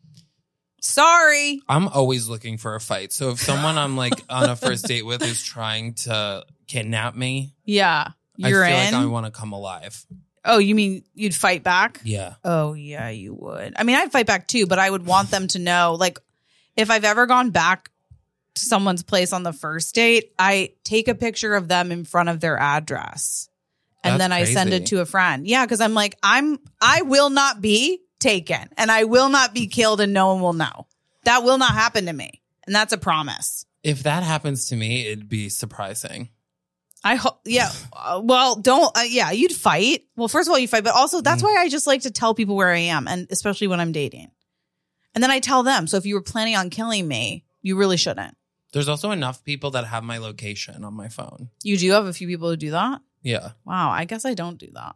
[SPEAKER 3] I'm always looking for a fight. So if someone I'm like on a first date with is trying to kidnap me,
[SPEAKER 2] Yeah. You're
[SPEAKER 3] I feel
[SPEAKER 2] in.
[SPEAKER 3] like I want to come alive.
[SPEAKER 2] Oh, you mean you'd fight back?
[SPEAKER 3] Yeah.
[SPEAKER 2] Oh, yeah, you would. I mean, I'd fight back too, but I would want them to know, like, if I've ever gone back to someone's place on the first date, I take a picture of them in front of their address. And
[SPEAKER 3] That's
[SPEAKER 2] then I send
[SPEAKER 3] crazy.
[SPEAKER 2] it to a friend. Yeah, because I'm like, I will not be taken and I will not be killed and no one will know. That will not happen to me. And that's a promise.
[SPEAKER 3] If that happens to me, it'd be surprising.
[SPEAKER 2] I hope, yeah. Well, don't, yeah, you'd fight. Well, first of all, you fight, but also that's why I just like to tell people where I am, and especially when I'm dating. And then I tell them. So if you were planning on killing me, you really shouldn't.
[SPEAKER 3] There's also enough people that have my location on my phone.
[SPEAKER 2] You do have a few people who do that?
[SPEAKER 3] Yeah.
[SPEAKER 2] Wow, I guess I don't do that.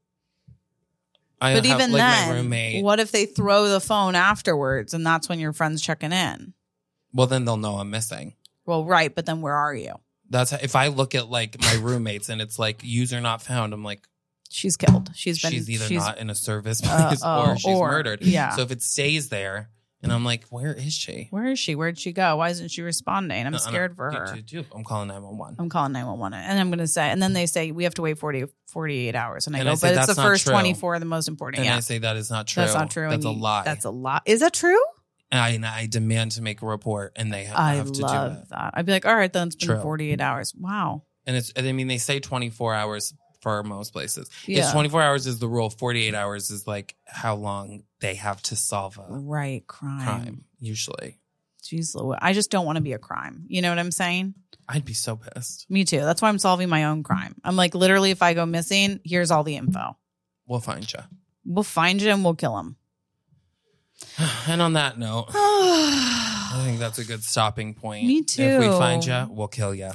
[SPEAKER 3] I
[SPEAKER 2] But
[SPEAKER 3] have,
[SPEAKER 2] even
[SPEAKER 3] like,
[SPEAKER 2] then,
[SPEAKER 3] my roommate.
[SPEAKER 2] what if they throw the phone afterwards and that's when your friend's checking in?
[SPEAKER 3] Well, then they'll know I'm missing.
[SPEAKER 2] Well, right, but then where are you?
[SPEAKER 3] That's if I look at like my roommates and it's like user not found, I'm like,
[SPEAKER 2] She's killed. She's
[SPEAKER 3] she's either not in a service place or she's murdered.
[SPEAKER 2] Yeah.
[SPEAKER 3] So if it stays there And I'm like, where is she?
[SPEAKER 2] Where is she? Where'd she go? Why isn't she responding? I'm scared for her.
[SPEAKER 3] I'm calling 911.
[SPEAKER 2] I'm calling 911. And I'm going to say, and then they say, we have to wait 48 hours. And I go,
[SPEAKER 3] I say,
[SPEAKER 2] but it's the
[SPEAKER 3] that's not
[SPEAKER 2] first
[SPEAKER 3] true.
[SPEAKER 2] 24 the most important.
[SPEAKER 3] And I say, that is not true.
[SPEAKER 2] That's not true.
[SPEAKER 3] That's a lie.
[SPEAKER 2] That's a lie. Is that true?
[SPEAKER 3] And I demand to make a report, and they have to do it.
[SPEAKER 2] I love that. I'd be like, all right, then it's been
[SPEAKER 3] True.
[SPEAKER 2] 48 hours. Wow.
[SPEAKER 3] And they say 24 hours for most places.
[SPEAKER 2] Yeah.
[SPEAKER 3] Yes, 24 hours is the rule. 48 hours is like how long they have to solve a
[SPEAKER 2] Right. Crime.
[SPEAKER 3] usually.
[SPEAKER 2] Jeez, Louis. I just don't want to be a crime. You know what I'm saying?
[SPEAKER 3] I'd be so pissed.
[SPEAKER 2] Me too. That's why I'm solving my own crime. I'm like, literally, if I go missing, here's all the info.
[SPEAKER 3] We'll find you.
[SPEAKER 2] We'll find you and we'll kill him.
[SPEAKER 3] And on that note, I think that's a good stopping point.
[SPEAKER 2] Me too.
[SPEAKER 3] If we find you, we'll kill you.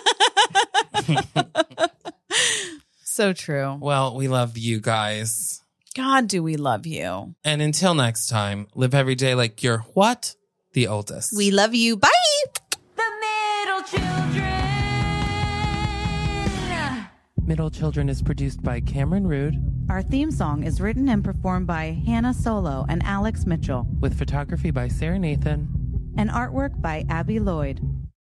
[SPEAKER 2] So true.
[SPEAKER 3] Well, we love you guys.
[SPEAKER 2] God, do we love you.
[SPEAKER 3] And until next time, live every day like you're what? The oldest.
[SPEAKER 2] We love you. Bye.
[SPEAKER 1] The middle children.
[SPEAKER 3] Middle Children is produced by Cameron Rood
[SPEAKER 2] Our theme song is written and performed by Hannah Solo and Alex Mitchell,
[SPEAKER 3] with photography by Sarah Nathan.
[SPEAKER 2] and artwork by Abby Lloyd.